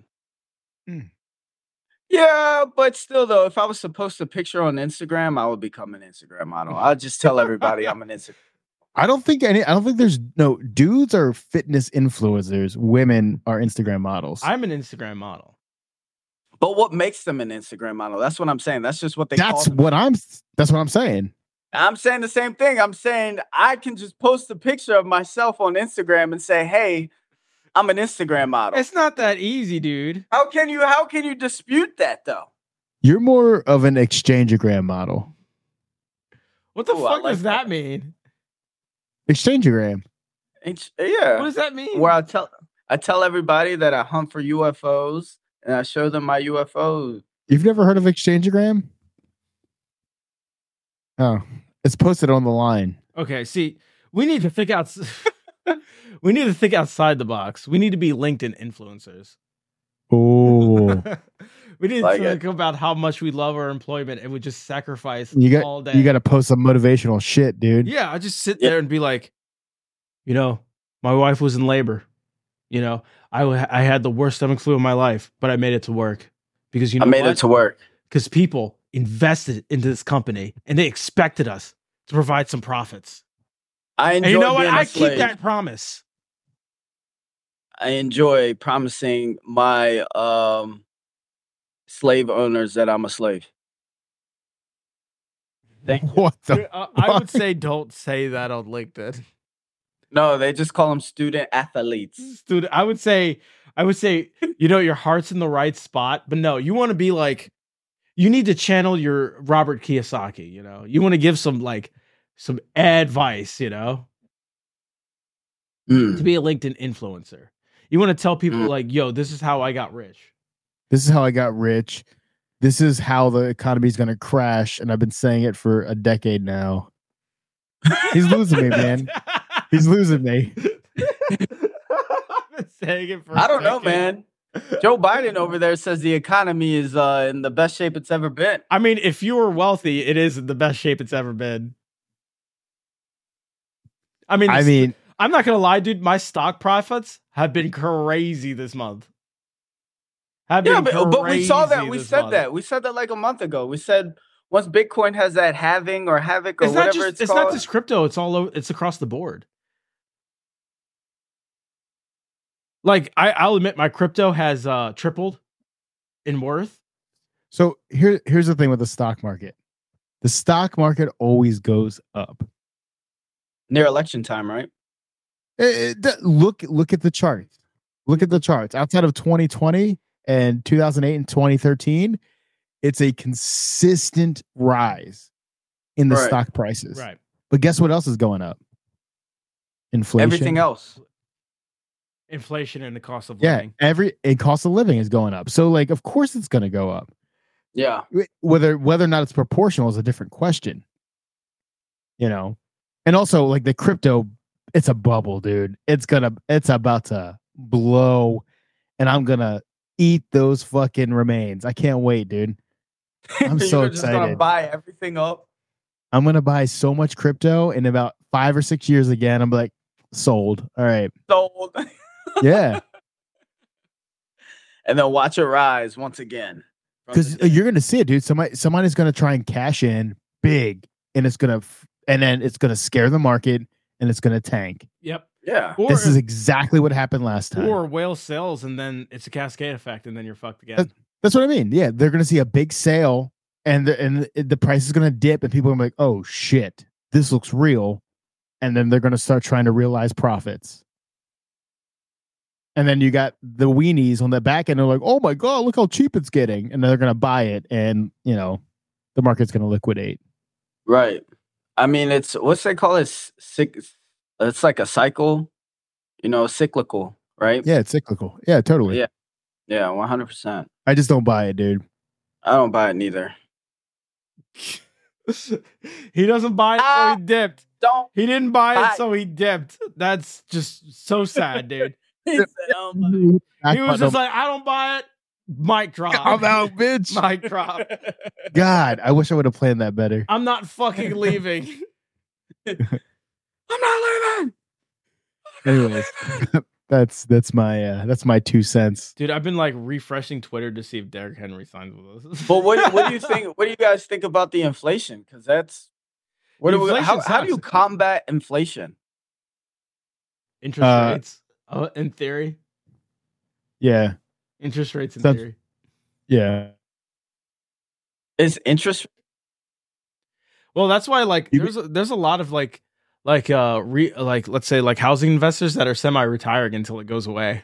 Yeah, but still though, if I was to post a picture on Instagram, I would become an Instagram model. I'll just tell everybody I'm an Instagram. I don't think any. I don't think there's no dudes are fitness influencers. Women are Instagram models. I'm an Instagram model. But what makes them an Instagram model? That's what I'm saying. That's just what they call that's them. what I'm. That's what I'm saying. I'm saying the same thing. I'm saying I can just post a picture of myself on Instagram and say, "Hey, I'm an Instagram model." It's not that easy, dude. How can you how can you dispute that though? You're more of an exchangeogram model. What the Ooh, I fuck like does that that. mean? Exchangeogram. It's- yeah. What does that mean? Where I tell I tell everybody that I hunt for U F Os and I show them my U F Os. You've never heard of exchangeogram? Oh, it's posted on the line. Okay, see, we need to think out. We need to think outside the box. We need to be LinkedIn influencers. Oh, We need Like to it. think about how much we love our employment and we just sacrifice you all got day. you got to post some motivational shit, dude. Yeah, I just sit Yeah. there and be like, you know, my wife was in labor. You know, I w- I had the worst stomach flu of my life, but I made it to work because you know I made what? it to work. Because people invested into this company and they expected us to provide some profits. I enjoy And you know what? being a I keep slave. that promise. I enjoy promising my um slave owners that I'm a slave. Thank you. What the? Dude, uh, I would say don't say that on LinkedIn. No, they just call them student athletes. Student, I would say, I would say, you know, your heart's in the right spot, but no, you want to be like, you need to channel your Robert Kiyosaki. You know, you want to give some like some advice. You know, Mm. to be a LinkedIn influencer, you want to tell people Mm. like, yo, this is how I got rich. This is how I got rich. This is how the economy is going to crash, and I've been saying it for a decade now. He's losing me, man. He's losing me. I've been saying it for I a don't know, decade. man. Joe Biden over there says the economy is uh, in the best shape it's ever been. I mean, if you were wealthy, it is in the best shape it's ever been. I mean, I this- mean, I'm not gonna lie, dude. My stock profits have been crazy this month. Have Yeah, been but, but we saw that. crazy We this said month. that. We said that like a month ago. We said once Bitcoin has that halving or havoc or It's not whatever just. it's, It's called. not just crypto. It's all. Over, it's across the board. Like I, I'll admit, my crypto has uh, tripled in worth. so here, here's the thing with the stock market. The stock market always goes up. near election time, right? It- it- look, look at the charts. Look at the charts. Outside of twenty twenty and two thousand eight and twenty thirteen, it's a consistent rise in the Right. stock prices. Right. But guess what else is going up? Inflation. Everything else. Inflation and the cost of Yeah, living. every a cost of living is going up. So, like, of course, it's going to go up. Yeah. Whether whether or not it's proportional is a different question. You know, and also like the crypto, it's a bubble, dude. It's gonna, it's about to blow, and I'm gonna eat those fucking remains. I can't wait, dude. I'm so You're just gonna excited. buy everything up. I'm gonna buy so much crypto in about five or six years again. I'm like, sold. All right, Sold. yeah, and then watch it rise once again. from because the- you're gonna see it, dude. Somebody, somebody's gonna try and cash in big, and it's gonna, f- and then it's gonna scare the market, and it's gonna tank. Yep. yeah. Or, This is exactly what happened last time. or whale sells, and then it's a cascade effect, and then you're fucked again. That's- That's what I mean. Yeah, they're gonna see a big sale, and the, and the, the price is gonna dip, and people are gonna be like, "Oh shit, this looks real," and then they're gonna start trying to realize profits. And then you got the weenies on the back end. They're like, "Oh my god, look how cheap it's getting," and they're gonna buy it, and you know, the market's gonna liquidate. Right. I mean, it's what's they call it? Sick. It's like a cycle. You know, cyclical, right? Yeah, it's cyclical. Yeah, totally. Yeah. Yeah, one hundred percent. I just don't buy it, dude. I don't buy it neither. He doesn't buy it, so Ah. he dipped. Don't. He didn't buy Buy- it, so he dipped. That's just so sad, dude. He said, I don't buy it. He was just like, I don't buy it. Mic drop. "I'm out, bitch." Mic drop. God, I wish I would have planned that better. I'm not fucking leaving. I'm not leaving. Anyways, that's that's my uh, that's my two cents. Dude, I've been like refreshing Twitter to see if Derrick Henry signs with us. But what what do you think? What do you guys think about the inflation? Because that's what do we, how, Inflation how do you sucks. combat inflation? Interest Uh, rates, uh, in theory. Yeah, Interest rates in Sounds- theory. yeah. Is interest Well, that's why like You- there's a, there's a lot of like like uh re, like let's say like housing investors that are semi-retiring until it goes away.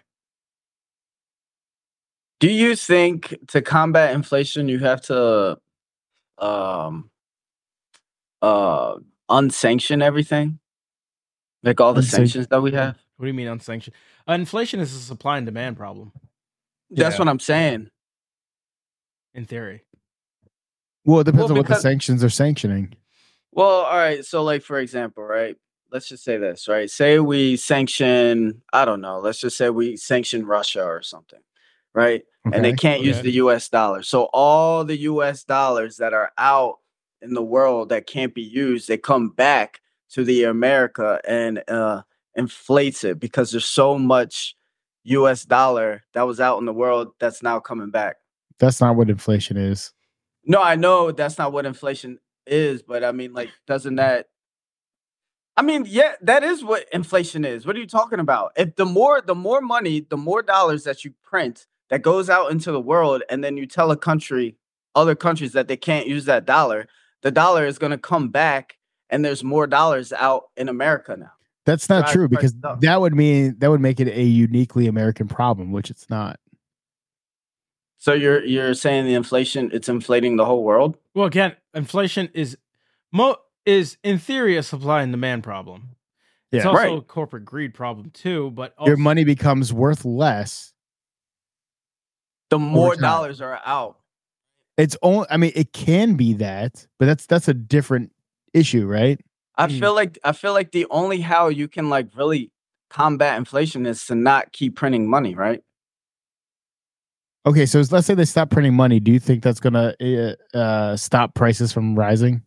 Do you think to combat inflation you have to um uh unsanction everything? Like all the Unsanction- sanctions that we have? What do you mean unsanctioned? Uh, inflation is a supply and demand problem That's Yeah. what I'm saying. in theory. Well, it depends Well, on what the because- sanctions are sanctioning. Well, all right. So, like for example, right? Let's just say this, right? Say we sanction, I don't know. Let's just say we sanction Russia or something, right? And they Okay. can't use Okay. the U S dollar. So all the U S dollars that are out in the world that can't be used, they come back to the America and uh, inflates it because there's so much U S dollar that was out in the world that's now coming back. That's not what inflation is. No, I know that's not what inflation is, but I mean, like, doesn't that? I mean, yeah, that is what inflation is. What are you talking about? If the more, the more money, the more dollars that you print that goes out into the world, and then you tell a country, other countries that they can't use that dollar, the dollar is going to come back and there's more dollars out in America now. That's not Drive true because prices up. that would mean that would make it a uniquely American problem, which it's not. So you're you're saying the inflation, it's inflating the whole world? Well, again, inflation is mo is in theory a supply and demand problem. It's Yeah. also Right. a corporate greed problem too, but also, Your money becomes worth less. The more time. dollars are out. It's only, I mean, it can be that, but that's that's a different issue, right? I Mm. feel like I feel like the only how you can like really combat inflation is to not keep printing money, right? Okay, so let's say they stop printing money. Do you think that's gonna uh, uh, stop prices from rising?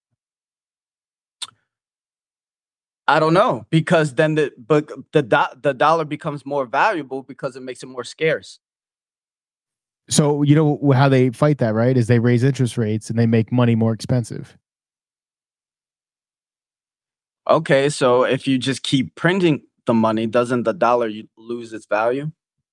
I don't know because then the but the do, the dollar becomes more valuable because it makes it more scarce. So you know how they fight that, right? Is they raise interest rates and they make money more expensive. Okay, so if you just keep printing the money, doesn't the dollar you lose its value?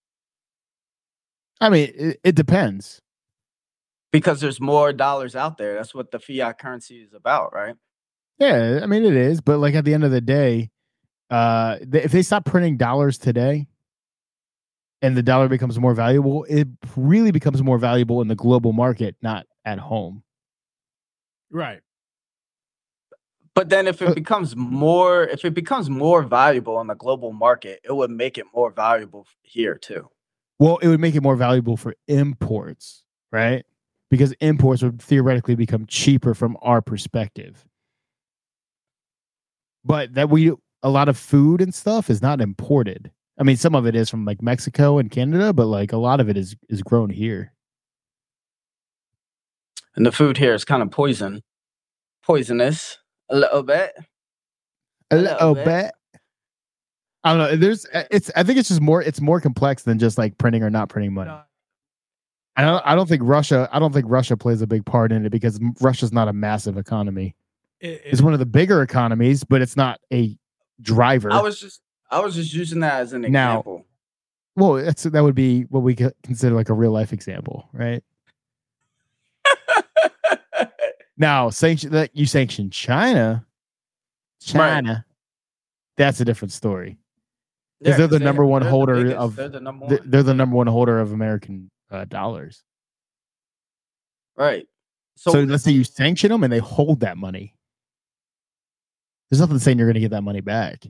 I mean, it, it depends. Because there's more dollars out there. That's what the fiat currency is about, right? Yeah, I mean it is, but like at the end of the day, uh, th- if they stop printing dollars today, and the dollar becomes more valuable, it really becomes more valuable in the global market, not at home. right. But then if it Uh, becomes more if it becomes more valuable on the global market, it would make it more valuable here too. Well, it would make it more valuable for imports, right? Because imports would theoretically become cheaper from our perspective. But that we a lot of food and stuff is not imported. I mean, some of it is from like Mexico and Canada, but like a lot of it is is grown here. And the food here is kind of poison. Poisonous a little bit. A little little bit. bit. I don't know. There's it's I think it's just more it's more complex than just like printing or not printing money. I don't I don't think Russia I don't think Russia plays a big part in it because m- Russia's not a massive economy. It- It's it- one of the bigger economies, but it's not a driver. I was just I was just using that as an Now- example. Well, that's that would be what we could consider like a real life example, right? Now, sanction that you sanction China, China, that's a different story. Yeah, they're the 'cause number one they're the holder biggest, of- they're the number Th- one. They're the number one holder of American uh, dollars. Right. So, So, let's say you sanction them and they hold that money. There's nothing saying you're going to get that money back.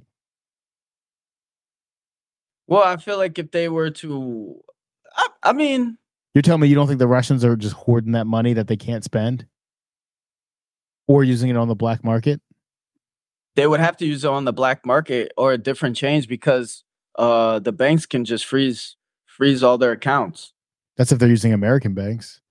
well, I feel like if they were to I, I mean, You're telling me you don't think the Russians are just hoarding that money that they can't spend, or using it on the black market? they would have to use it on the black market or a different change because uh the banks can just freeze freeze all their accounts. That's if they're using American banks.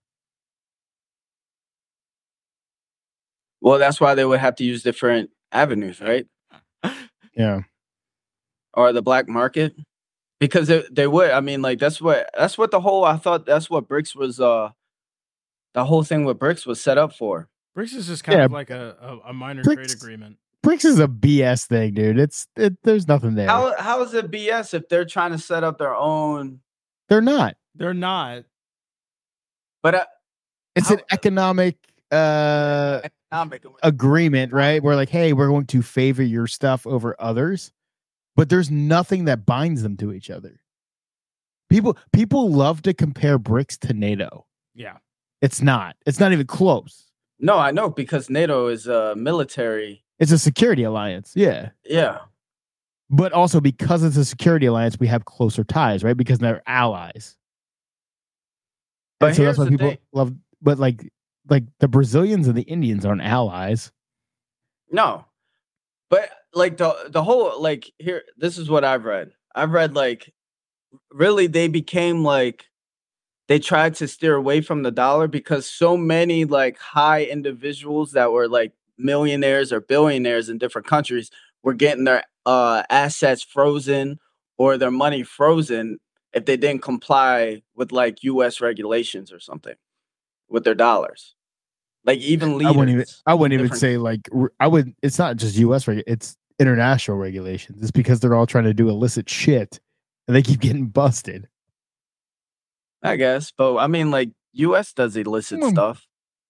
Well, that's why they would have to use different avenues, right? Yeah. Or the black market. Because they, they would. I mean, like that's what that's what the whole I thought that's what BRICS was uh the whole thing with BRICS was set up for. BRICS is just kind Yeah, of like a, a, a minor trade BRICS- agreement. BRICS is a B S thing, dude. It's it, there's nothing there. How how is it B S if they're trying to set up their own They're not. They're not. but uh, It's How- an economic uh economic agreement, right? We're like, hey, we're going to favor your stuff over others, but there's nothing that binds them to each other. People people love to compare BRICS to NATO. Yeah. It's not. It's not even close. No, I know because NATO is a military. It's a security alliance. Yeah. Yeah. But also because it's a security alliance, we have closer ties, right? Because they're allies. But And so here's that's why the people thing. love but like like the Brazilians and the Indians aren't allies. No. But like the the whole like here this is what I've read. I've read like really they became like they tried to steer away from the dollar because so many like high individuals that were like millionaires or billionaires in different countries were getting their uh assets frozen or their money frozen if they didn't comply with like U S regulations or something with their dollars. Like even leaders. I wouldn't even I wouldn't even different- say like r- I would it's not just U S reg it's international regulations. It's because they're all trying to do illicit shit and they keep getting busted. I guess, but I mean, like U S does illicit Hmm. stuff.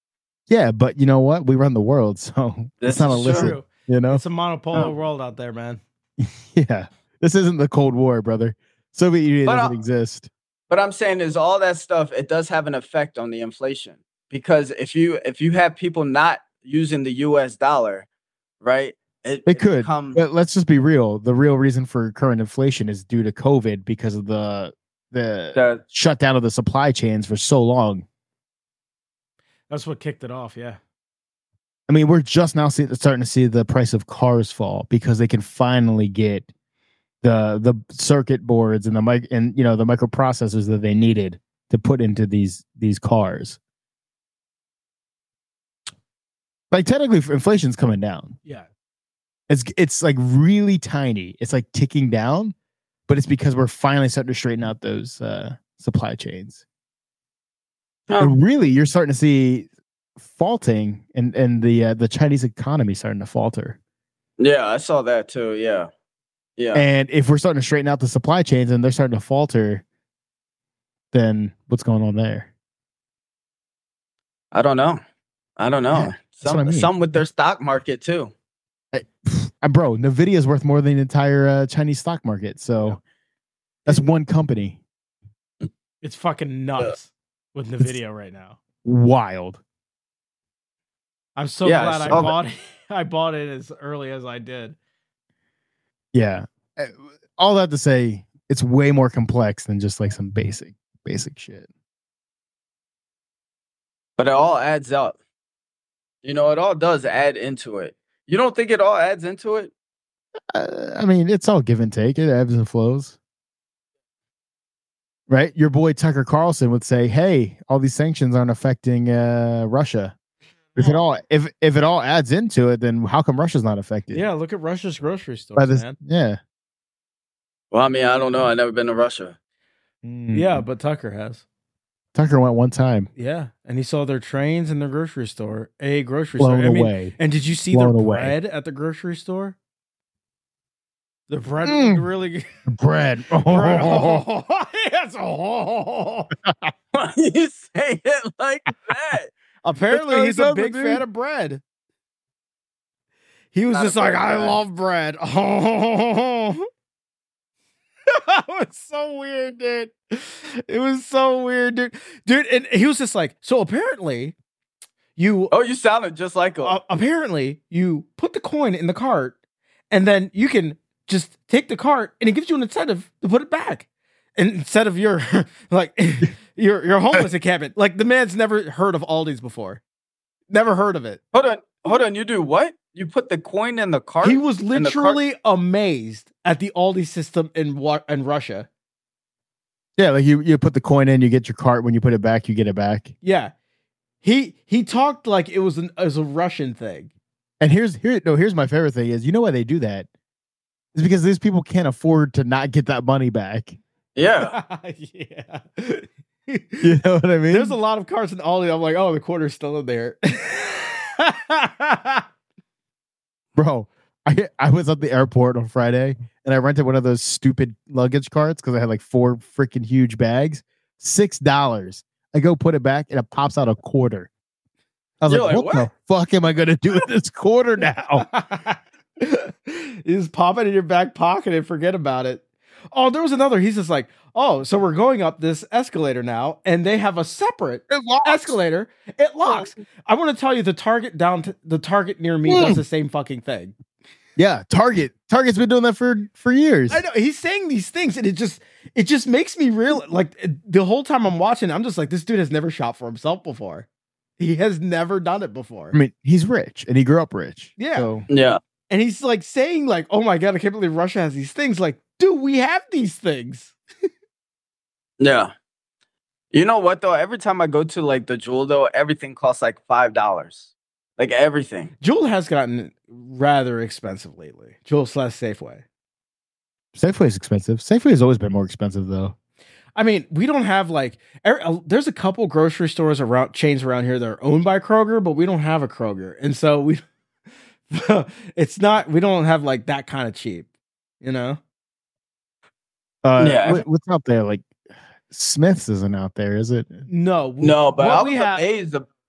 Yeah, but you know what? We run the world, so This it's not is illicit. True. You know? It's a monopolar Oh. world out there, man. Yeah. This isn't the Cold War, brother. Soviet Union But, doesn't uh, exist. But I'm saying is all that stuff, it does have an effect on the inflation. Because if you if you have people not using the U S dollar, right? It, It could, become, but let's just be real. The real reason for current inflation is due to COVID because of the the, the shutdown of the supply chains for so long. That's what kicked it off. Yeah. I mean, we're just now see, starting to see the price of cars fall because they can finally get the the circuit boards and the mic and you know the microprocessors that they needed to put into these these cars. Like technically, inflation's coming down. Yeah. It's it's like really tiny. It's like ticking down, but it's because we're finally starting to straighten out those uh, supply chains. Oh. And really, you're starting to see faulting, and and the uh, the Chinese economy starting to falter. Yeah, I saw that too. Yeah, yeah. And if we're starting to straighten out the supply chains and they're starting to falter, then what's going on there? I don't know. I don't know. Yeah, some what I mean. some with their stock market too. I, I, bro, Nvidia is worth more than the entire uh, Chinese stock market. So Yeah. that's one company. It's fucking nuts with Nvidia right now. Wild. I'm so Yeah, I glad I, saw that. bought it. I bought it as early as I did. Yeah. Uh, All that to say, it's way more complex than just like some basic, basic shit. But it all adds up. You know, it all does add into it. You don't think it all adds into it? Uh, I mean, it's all give and take. It ebbs and flows. Right? Your boy Tucker Carlson would say, hey, all these sanctions aren't affecting uh, Russia. If it all if if it all adds into it, then how come Russia's not affected? Yeah, look at Russia's grocery stores, By this, man. yeah. Well, I mean, I don't know. I've never been to Russia. Mm. Yeah, but Tucker has. Tucker went one time. Yeah, and he saw their trains in their grocery store. A grocery Blown store. I mean, away. and did you see Blown their away. bread at the grocery store? The bread Mm. was really good. Bread. Bread. Oh, yes. Oh. Why you say it like that? Apparently, how he he's a does it, big dude. fan of bread. He was Not just a like, fan of I bread. love bread. Oh. That was so weird, dude. It was so weird, dude. Dude, and he was just like, so apparently, you Oh, you sounded just like him. uh, apparently you put the coin in the cart, and then you can just take the cart, and it gives you an incentive to put it back. And instead of your like your your homeless encampment, like the man's never heard of Aldi's before, never heard of it. hold on, hold on. You do what? You put the coin in the cart? He was in the cart? literally amazed at the Aldi system in wa- in Russia. Yeah, like you, you put the coin in, you get your cart. When you put it back, you get it back. Yeah, he he talked like it was an as a Russian thing. And here's here no, here's my favorite thing is you know why they do that? It's because these people can't afford to not get that money back. Yeah. Yeah. You know what I mean? There's a lot of carts in Aldi. I'm like, oh, the quarter's still in there. Bro, I I was at the airport on Friday and I rented one of those stupid luggage carts because I had like four freaking huge bags. Six dollars. I go put it back and it pops out a quarter. I was You're like, like, what, the fuck am I gonna do with this quarter now? You just pop it in your back pocket and forget about it. Oh, there was another. He's just like, oh, so we're going up this escalator now, and they have a separate It locks. escalator. It locks. I want to tell you, the Target down, to, the Target near me Mm. does the same fucking thing. Yeah, Target. Target's been doing that for for years. I know he's saying these things, and it just, it just makes me real. Like the whole time I'm watching, I'm just like, this dude has never shopped for himself before. He has never done it before. I mean, he's rich and he grew up rich. Yeah. So, Yeah. And he's like saying, like, oh my God, I can't believe Russia has these things. Like, dude, we have these things. Yeah. You know what though? Every time I go to like the Jewel though, everything costs like five dollars. Like everything. Jewel has gotten rather expensive lately. Jewel slash Safeway. Safeway is expensive. Safeway has always been more expensive though. I mean, we don't have like, er, uh, there's a couple grocery stores around, chains around here that are owned by Kroger, but we don't have a Kroger. And so we, it's not, we don't have like that kind of cheap, you know? Uh, Yeah. what- what's out there? Like Smith's isn't out there, is it? No. No, but what I we was have, amazed. ab-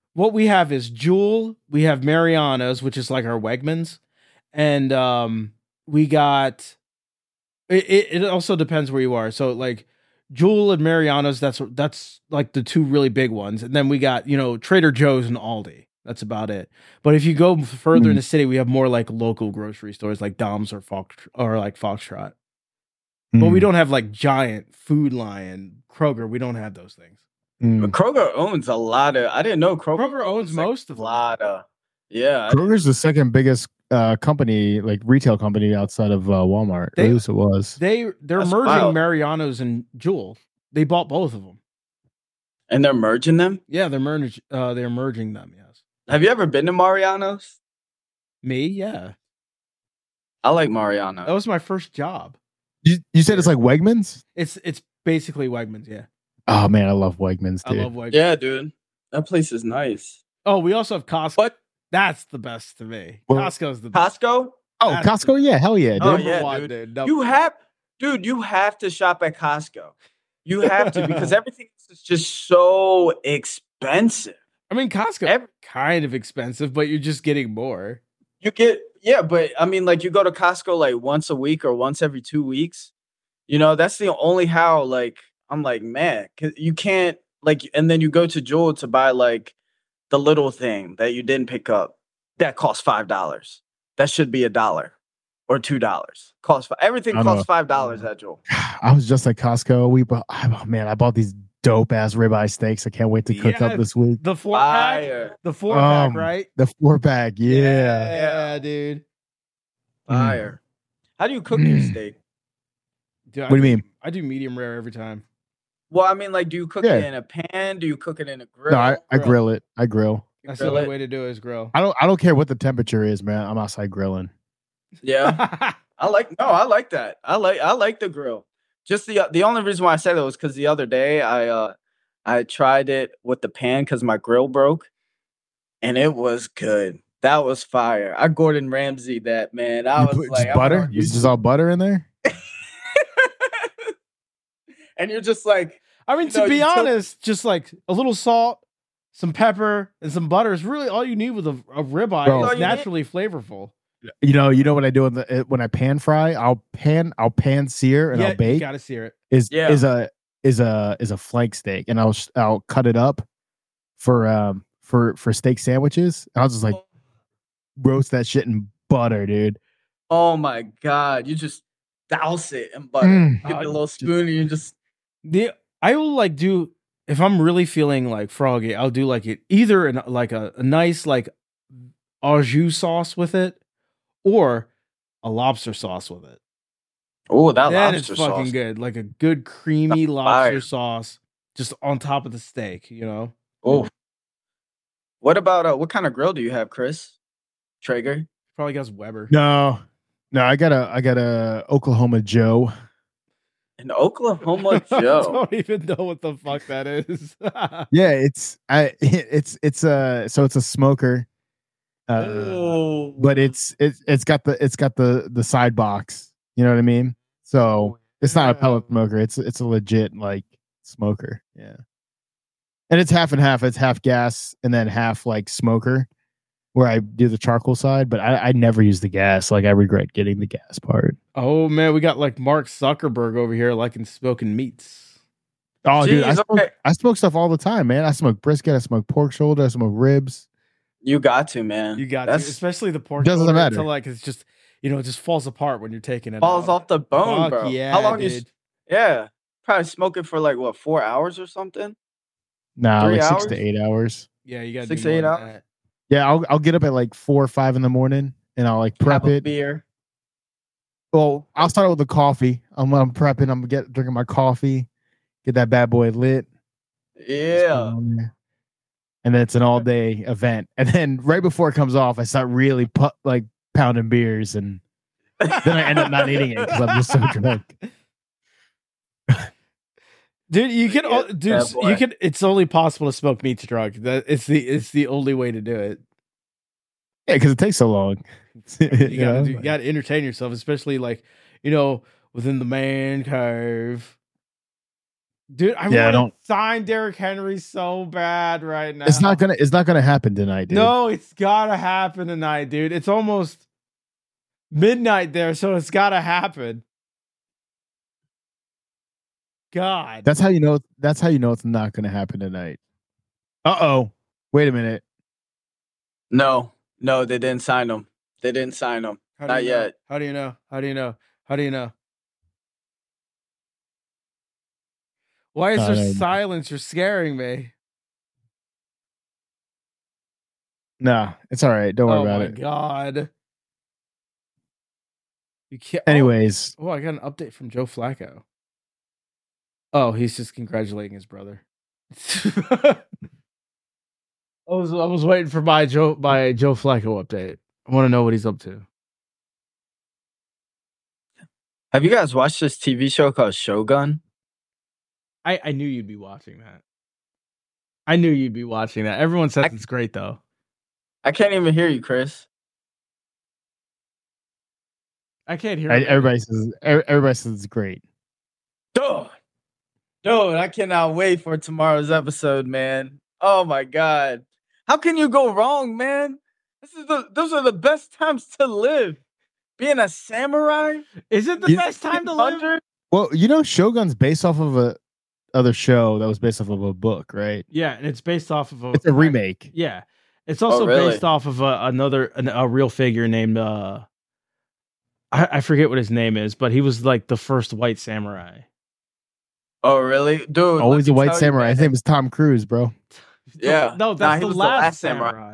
what we have is Jewel. We have Mariano's, which is like our Wegmans, and um, we got. It, it, it also depends where you are. So like Jewel and Mariano's, that's that's like the two really big ones, and then we got you know Trader Joe's and Aldi. That's about it. But if you go further Mm. in the city, we have more like local grocery stores like Dom's or Fox or like Foxtrot. But we Mm. don't have like giant Food Lion, Kroger. We don't have those things. Mm. But Kroger owns a lot of. I didn't know Kroger, Kroger owns like, most of a them. lot of. Yeah, I didn't- Kroger's the second biggest uh, company, like retail company outside of uh, Walmart. They- At least it was. They they're That's merging wild. Mariano's and Jewel. They bought both of them. and they're merging them. Yeah, they're merging. Uh, they're merging them. Yes. Have you ever been to Mariano's? Me, yeah. I like Mariano. That was my first job. You, you said it's like Wegmans? It's it's basically Wegmans. Yeah, Oh man, I love Wegmans, I dude. love Wegmans. Yeah, dude, that place is nice. Oh, we also have Costco. But That's the best to me. Well, Costco's the best. Costco, Oh, That's Costco, yeah, hell yeah, dude. Oh, Number yeah, one, dude. dude. Number- you have, dude, you have to shop at Costco. You have to because everything is just so expensive. I mean, Costco Every- kind of expensive, but you're just getting more. You get, yeah, but I mean, like you go to Costco like once a week or once every two weeks. You know, that's the only how. Like, I'm like, man, 'cause you can't like, and then you go to Jewel to buy like the little thing that you didn't pick up that costs five dollars. That should be a dollar or two dollars. Cost fi- everything I know. costs five dollars at Jewel. I was just at Costco. We bought, oh man, I bought these dope ass ribeye steaks. I can't wait to cook Yeah. up this week. The four pack, Fire, the four pack, Um, right? The four pack, yeah. yeah, dude. fire. How do you cook your Mm. steak? Dude, I What do you mean? I do medium rare every time. Well, I mean, like, do you cook Yeah. it in a pan? Do you cook it in a grill? No, I, I grill. grill it. I grill. You That's the grill only it? way to do it is grill. I don't. I don't care what the temperature is, man. I'm outside grilling. Yeah. I like no, I like that. I like I like the grill. Just the the only reason why I said that was because the other day I uh I tried it with the pan because my grill broke, and it was good. That was fire. I Gordon Ramsay that man. I You was put like just I'm butter. on Is just YouTube. all butter in there? And you're just like, I mean, You to know, be you took- honest, just like a little salt, some pepper, and some butter is really all you need with a, a ribeye. Bro. It's All you need. naturally flavorful. You know. You know what I do in the, when I pan fry? I'll pan. I'll pan sear and yeah, I'll bake. you gotta sear it. is Yeah. is a is a is a flank steak, and I'll sh- I'll cut it up for um for for steak sandwiches. I'll just like roast that shit in butter, dude. oh my god, you just douse it in butter. Mm. Get the little spoon and you just The I will like do if I'm really feeling like froggy, I'll do like it either in like a, a nice like au jus sauce with it, or a lobster sauce with it. oh that Then it's lobster fucking sauce. good, like a good creamy That's lobster fire. sauce just on top of the steak. You know, Oh, what about uh? What kind of grill do you have, Chris? Traeger. probably got Weber. No, no, I got a I got a Oklahoma Joe. An Oklahoma I Joe. don't even know what the fuck that is. Yeah, it's I it's it's a so it's a smoker, uh, Oh, but it's it's it's got the it's got the the side box. You know what I mean? So it's not a pellet smoker. It's it's a legit like smoker. Yeah, and it's half and half. It's half gas and then half like smoker, where I do the charcoal side. But I, I never use the gas. Like I regret getting the gas part. Oh man, we got like Mark Zuckerberg over here liking smoking meats. Oh, dude, I Jeez, smoke, okay. I smoke stuff all the time, man. I smoke brisket. I smoke pork shoulder. I smoke ribs. you got to, man. You got That's to, especially the pork. Doesn't shoulder, matter. until, like it's just you know it just falls apart when you're taking it. falls out. off the bone, Fuck bro. yeah, How long dude. is? Yeah, probably smoke it for like what four hours or something. Nah, Three like six hours? to eight hours. Yeah, you got Six do to eight more than hours? that. Yeah, I'll I'll get up at like four or five in the morning, and I'll like prep Have a it. beer. Well, I'll start with the coffee. I'm I'm prepping. I'm get drinking my coffee, get that bad boy lit. just put it Yeah. on there. And then it's an all day event. And then right before it comes off, I start really pu- like pounding beers, and then I end up not eating it because I'm just so drunk. Dude, you can, Yeah, dude, bad boy. you can. It's only possible to smoke meat drunk. That it's the it's the only way to do it. Yeah, because it takes so long. You You gotta know? do, you gotta entertain yourself, especially like you know within the man cave. Dude, I Yeah, I want to don't- sign Derrick Henry so bad right now. It's not gonna. It's not gonna happen tonight, dude. No, it's gotta happen tonight, dude. It's almost midnight there, so it's gotta happen. God. That's how you know. That's how you know it's not gonna happen tonight. Uh oh. Wait a minute. No, no, they didn't sign him. They didn't sign him. How do Not you know? yet. How do you know? How do you know? How do you know? Why is Uh, there never mind. silence? You're scaring me. Nah, it's all right. Don't worry Oh about my it. god. You can't. oh, Anyways, Oh, I got an update from Joe Flacco. Oh, he's just congratulating his brother. I was I was waiting for my Joe my Joe Flacco update. I want to know what he's up to. Have you guys watched this T V show called Shogun? I, I knew you'd be watching that. I knew you'd be watching that. Everyone says I- it's great though. I can't even hear you, Chris. I can't hear I, him. everybody says every- everybody says it's great. Dude, dude, I cannot wait for tomorrow's episode, man. Oh my god, how can you go wrong, man? This is the those are the best times to live. Being a samurai, Is it the You- best time to live? hunter. Well, you know, Shogun's based off of a other show that was based off of a book, right? Yeah, and it's based off of a It's a remake. Yeah. It's also really? based off of a, another an, a real figure named uh I, I forget what his name is, but he was like the first white samurai. Oh really, dude? let Always me a white tell you, samurai. man. His name is Tom Cruise, bro. Yeah. No, Nah, that's he the, was last the last samurai. samurai.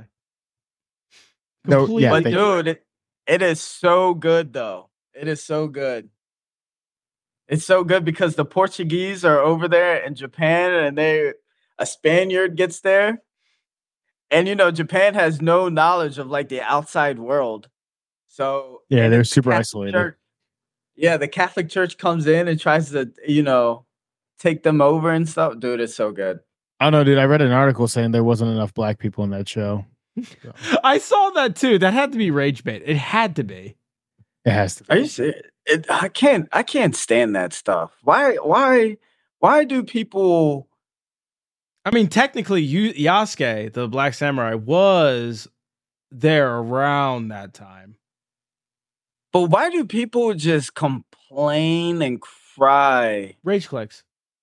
No, Completely yeah, But thank you. dude, it, it is so good though. It is so good. It's so good because the Portuguese are over there in Japan, and they a Spaniard gets there, and you know Japan has no knowledge of like the outside world. So Yeah, and they're it's the super Catholic isolated. Church- yeah, the Catholic Church comes in and tries to you know take them over and stuff. Dude, it's so good. I don't know, dude. I read an article saying there wasn't enough black people in that show. I saw that too. That had to be rage bait. It had to be. It has to be. Are you serious? It, I can't. I can't stand that stuff. Why? Why? Why do people? I mean, technically, you, Yasuke, the Black Samurai, was there around that time. But why do people just complain and cry? Rage clicks.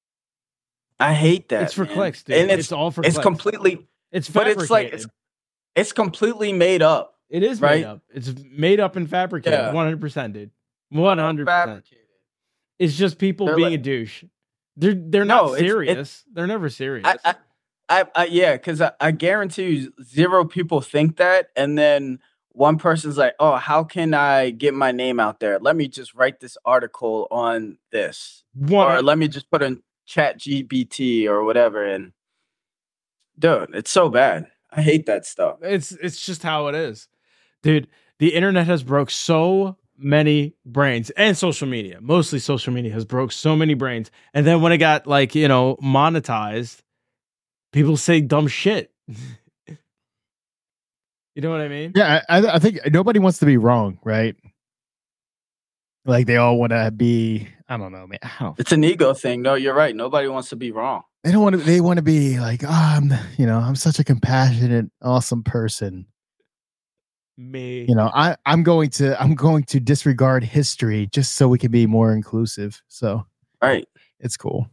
I hate that. It's for man. clicks, dude. and It's, it's all for it's clicks. completely. It's But it's like fabricated. it's it's completely made up. It is right? made up. It's made up and fabricated. Yeah. One hundred percent, dude. One hundred percent. Fabricated. It's just people They're being like- a douche. They're they're No, not it's- serious. They're never serious. I, I, I, I yeah, because I, I guarantee you, zero people think that, and then one person's like, "Oh, how can I get my name out there? Let me just write this article on this, One, or let me just put in Chat G P T or whatever." And dude, it's so bad. I hate that stuff. it's it's just how it is, dude. The internet has broke so many brains, and social media, mostly social media, has broke so many brains. And then when it got like you know monetized, people say dumb shit. You know what I mean? Yeah, I, I I think nobody wants to be wrong, right? Like they all want to be. I don't know, man. I don't, It's an ego thing. No, you're right. Nobody wants to be wrong. they don't want to. They want to be like, oh, I'm. You know, I'm such a compassionate, awesome person. Me. You know, I I'm going to I'm going to disregard history just so we can be more inclusive. So Right. it's cool.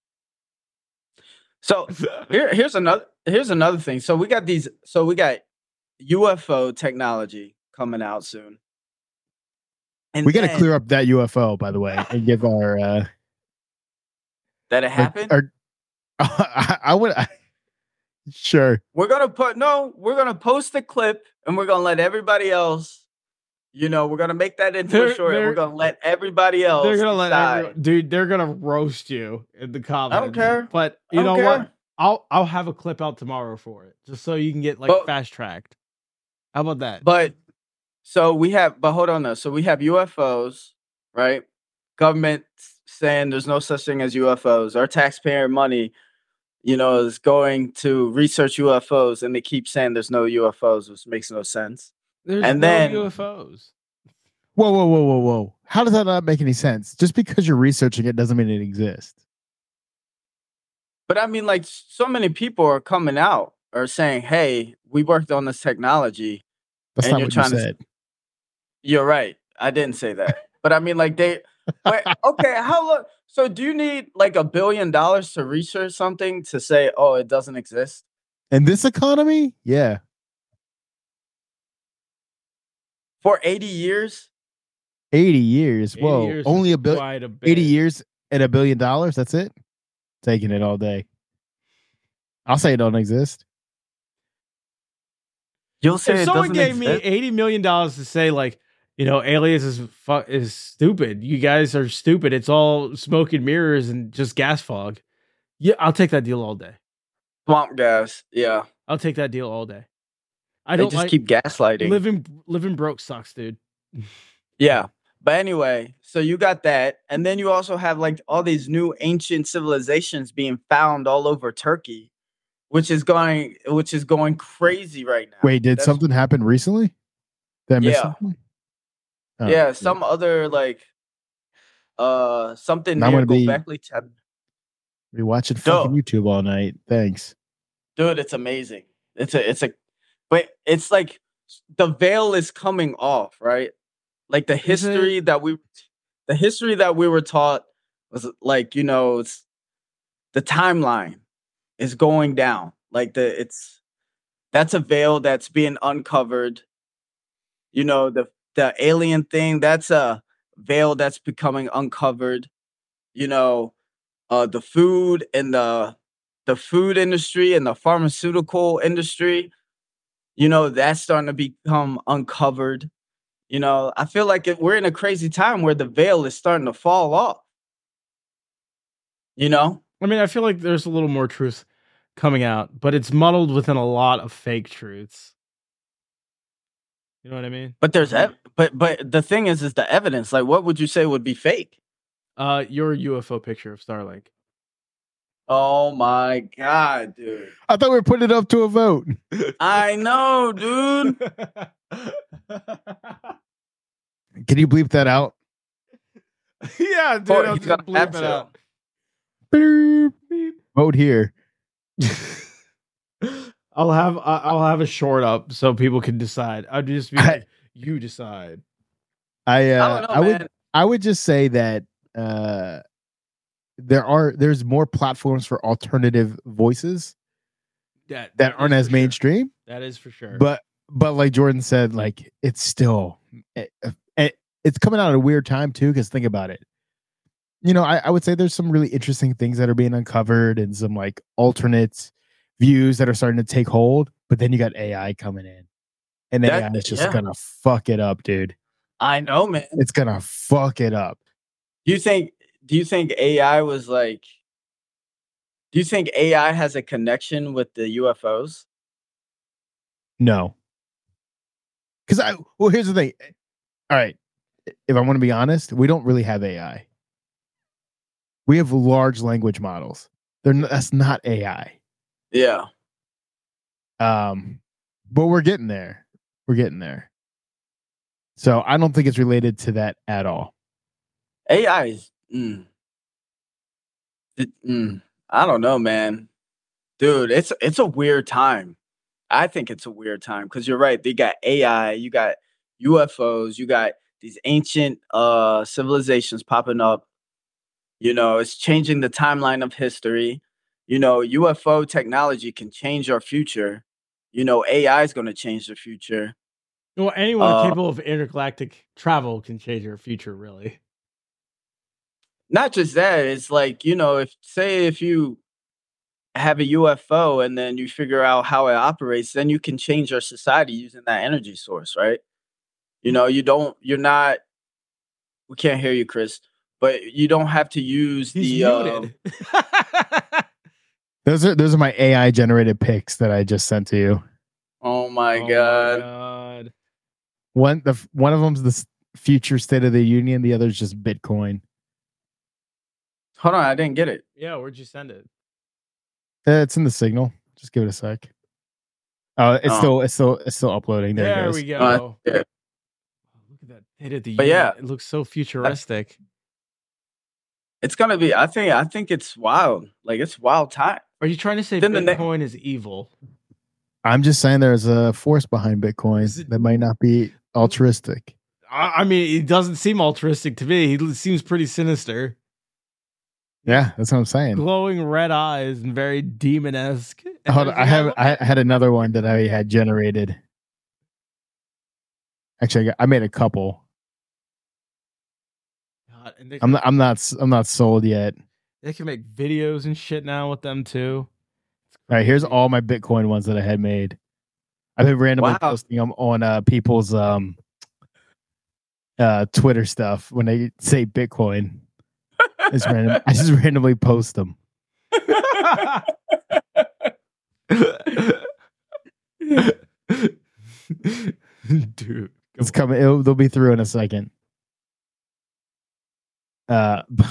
So here, here's another here's another thing. So we got these. So we got U F O technology coming out soon. And We got to then- clear up that U F O, by the way, and give our. uh that it our- happened. our- I, I would. I, sure. We're gonna put no. We're gonna post the clip, and we're gonna let everybody else. You know, we're gonna make that into They're- a short. And they're- we're gonna let everybody else. They're gonna let decide. everyone, dude. They're gonna roast you in the comments. care. But you I know don't what? care. I'll I'll have a clip out tomorrow for it, just so you can get like But- fast tracked. How about that? But so we have, but hold on though. So we have U F Os, right? Government saying there's no such thing as U F Os. Our taxpayer money, you know, is going to research U F Os, and they keep saying there's no U F Os, which makes no sense. There's and no then- U F Os. Whoa, whoa, whoa, whoa, whoa! How does that not make any sense? Just because you're researching it doesn't mean it exists. But I mean, like, so many people are coming out or saying, "Hey, we worked on this technology," That's and not you're what you trying to. said. You're right. I didn't say that, but I mean, like they. But okay, how long? So, do you need like a billion dollars to research something to say, "Oh, it doesn't exist"? In this economy, yeah. For eighty years? eighty years. Whoa. eighty years Only is a billion. quite a bit. eighty years and a billion dollars. That's it. Taking it all day. I'll say it don't exist. You'll say If it someone doesn't gave me exist? eighty million dollars to say, like, you know, aliens is fu- is stupid. You guys are stupid. It's all smoke and mirrors and just gas fog. Yeah, I'll take that deal all day. Swamp gas. Yeah. I'll take that deal all day. I They don't just like keep gaslighting. living. Living broke sucks, dude. Yeah. But anyway, so you got that. And then you also have like all these new ancient civilizations being found all over Turkey, which is going which is going crazy right now. Wait, did That's- something happen recently? Did I miss Yeah. something? Oh, yeah, some other like uh something Now I'm near gonna be- Gobekli Tepe. Be watching fucking Dope. YouTube all night. Thanks. Dude, it's amazing. It's a it's a but it's like the veil is coming off, right? Like the Is it? history that we the history that we were taught was like, you know, it's the timeline is going down. Like the it's that's a veil that's being uncovered. You know, the the alien thing, that's a veil that's becoming uncovered. You know, uh the food and the the food industry and the pharmaceutical industry, you know, that's starting to become uncovered. You know, I feel like it, we're in a crazy time where the veil is starting to fall off. You know? I mean, I feel like there's a little more truth coming out, but it's muddled within a lot of fake truths. You know what I mean? But there's ev- but but the thing is is the evidence. Like what would you say would be fake? Uh, your U F O picture of Starlink. Oh my god, dude. I thought we were putting it up to a vote. I know, dude. Can you bleep that out? Yeah, dude. Oh, I'll he's just gonna bleep have it to. out. Beep. Vote here. I'll have I- I'll have a short up so people can decide. I'll just be like, you decide. I uh, I don't know, I would man. I would just say that uh, there are there's more platforms for alternative voices That that is aren't for as sure. mainstream. That is for sure. But but like Jordan said, like it's still it, it, it's coming out at a weird time too. Because think about it. You know, I, I would say there's some really interesting things that are being uncovered and some like alternate views that are starting to take hold. But then you got A I coming in, and That- A I is just yeah. gonna fuck it up, dude. I know, man. It's gonna fuck it up. Do you think do you think A I was like do you think A I has a connection with the U F Os? No. Because I well, here's the thing. All right, if I want to be honest, we don't really have A I. We have large language models. They're n- that's not A I. Yeah. Um, but we're getting there. We're getting there. So I don't think it's related to that at all. A I is mm. It, mm, I don't know, man. Dude, it's it's a weird time. I think it's a weird time because you're right. They got A I, you got U F Os, you got these ancient uh civilizations popping up. You know, it's changing the timeline of history. You know, U F O technology can change our future. You know, A I is going to change the future. Well, anyone Uh, capable of intergalactic travel can change your future, really. Not just that, it's like, you know, if say if you have a U F O and then you figure out how it operates, then you can change your society using that energy source, right? You know, you don't, you're not, we can't hear you, Chris, but you don't have to use He's the, um, muted. Those are those are my A I generated pics that I just sent to you. oh my Oh God. God. One the f- one of them's the s- future State of the Union. The other's just Bitcoin. Hold on, I didn't get it. Yeah, where'd you send it? Uh, it's in the signal. Just give it a sec. Oh, it's Oh. still it's still it's still uploading. There, There, it goes. we go. Uh, Oh, yeah. look at that. State of the But Union. yeah. It looks so futuristic. It's gonna be. I think. I think it's wild. Like it's wild time. Are you trying to say Then the ne- Bitcoin is evil? I'm just saying there's a force behind Bitcoin it- that might not be altruistic. I, I mean, it doesn't seem altruistic to me. He seems pretty sinister. Yeah, that's what I'm saying. Glowing red eyes and very demon-esque. Hold on, I have I had another one that I had generated. Actually, I, got, I made a couple. God, and they, I'm not, I'm not I'm not sold yet. they can make videos and shit now with them too. All right, here's all my Bitcoin ones that I had made. I've been randomly Wow. posting them on uh, people's um, uh, Twitter stuff when they say Bitcoin. It's random. I just randomly post them. Dude, It's coming. It'll, they'll be through in a second. Uh, but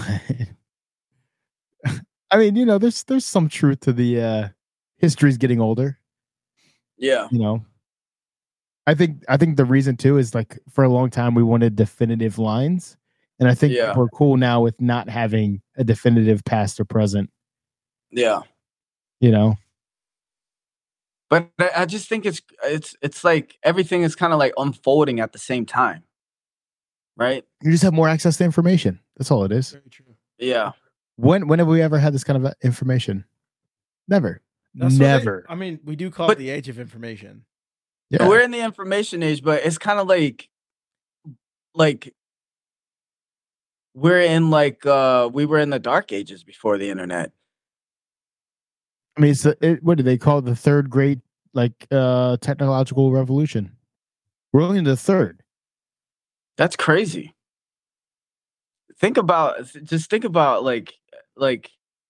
I mean, you know, there's there's some truth to the uh, history's getting older. Yeah. You know, I think I think the reason too is like for a long time we wanted definitive lines, and I think Yeah. we're cool now with not having a definitive past or present. Yeah. You know, But I I just think it's it's it's like everything is kind of like unfolding at the same time, right? you just have more access to information. That's all it is. very true. Yeah. When when have we ever had this kind of information? Never. That's what they- Never. I mean, we do call But- it the age of information. Yeah. We're in the information age, but it's kind of like like we're in like uh we were in the dark ages before the internet. I mean, it's a, it, what do they call it? The third great like uh technological revolution? We're only in the third. That's crazy. Think about just think about like like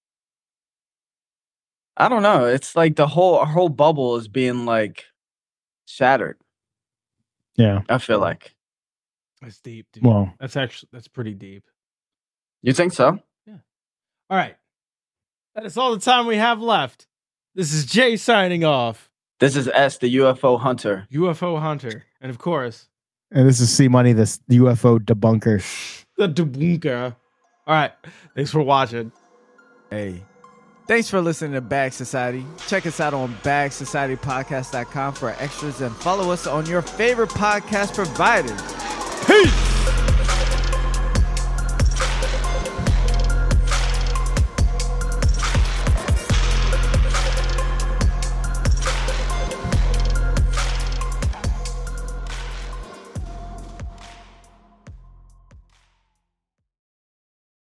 I don't know. It's like the whole our whole bubble is being like shattered. Yeah. I feel like. That's deep, dude. Well, That's actually that's pretty deep. You think so? All right, that is all the time we have left. This is Jay signing off. This is S, the U F O hunter. U F O hunter, and of course, and this is C Money, this U F O debunker. the debunker. All right, thanks for watching. Hey, thanks for listening to Bag Society. Check us out on bag society podcast dot com for extras and follow us on your favorite podcast providers. Peace.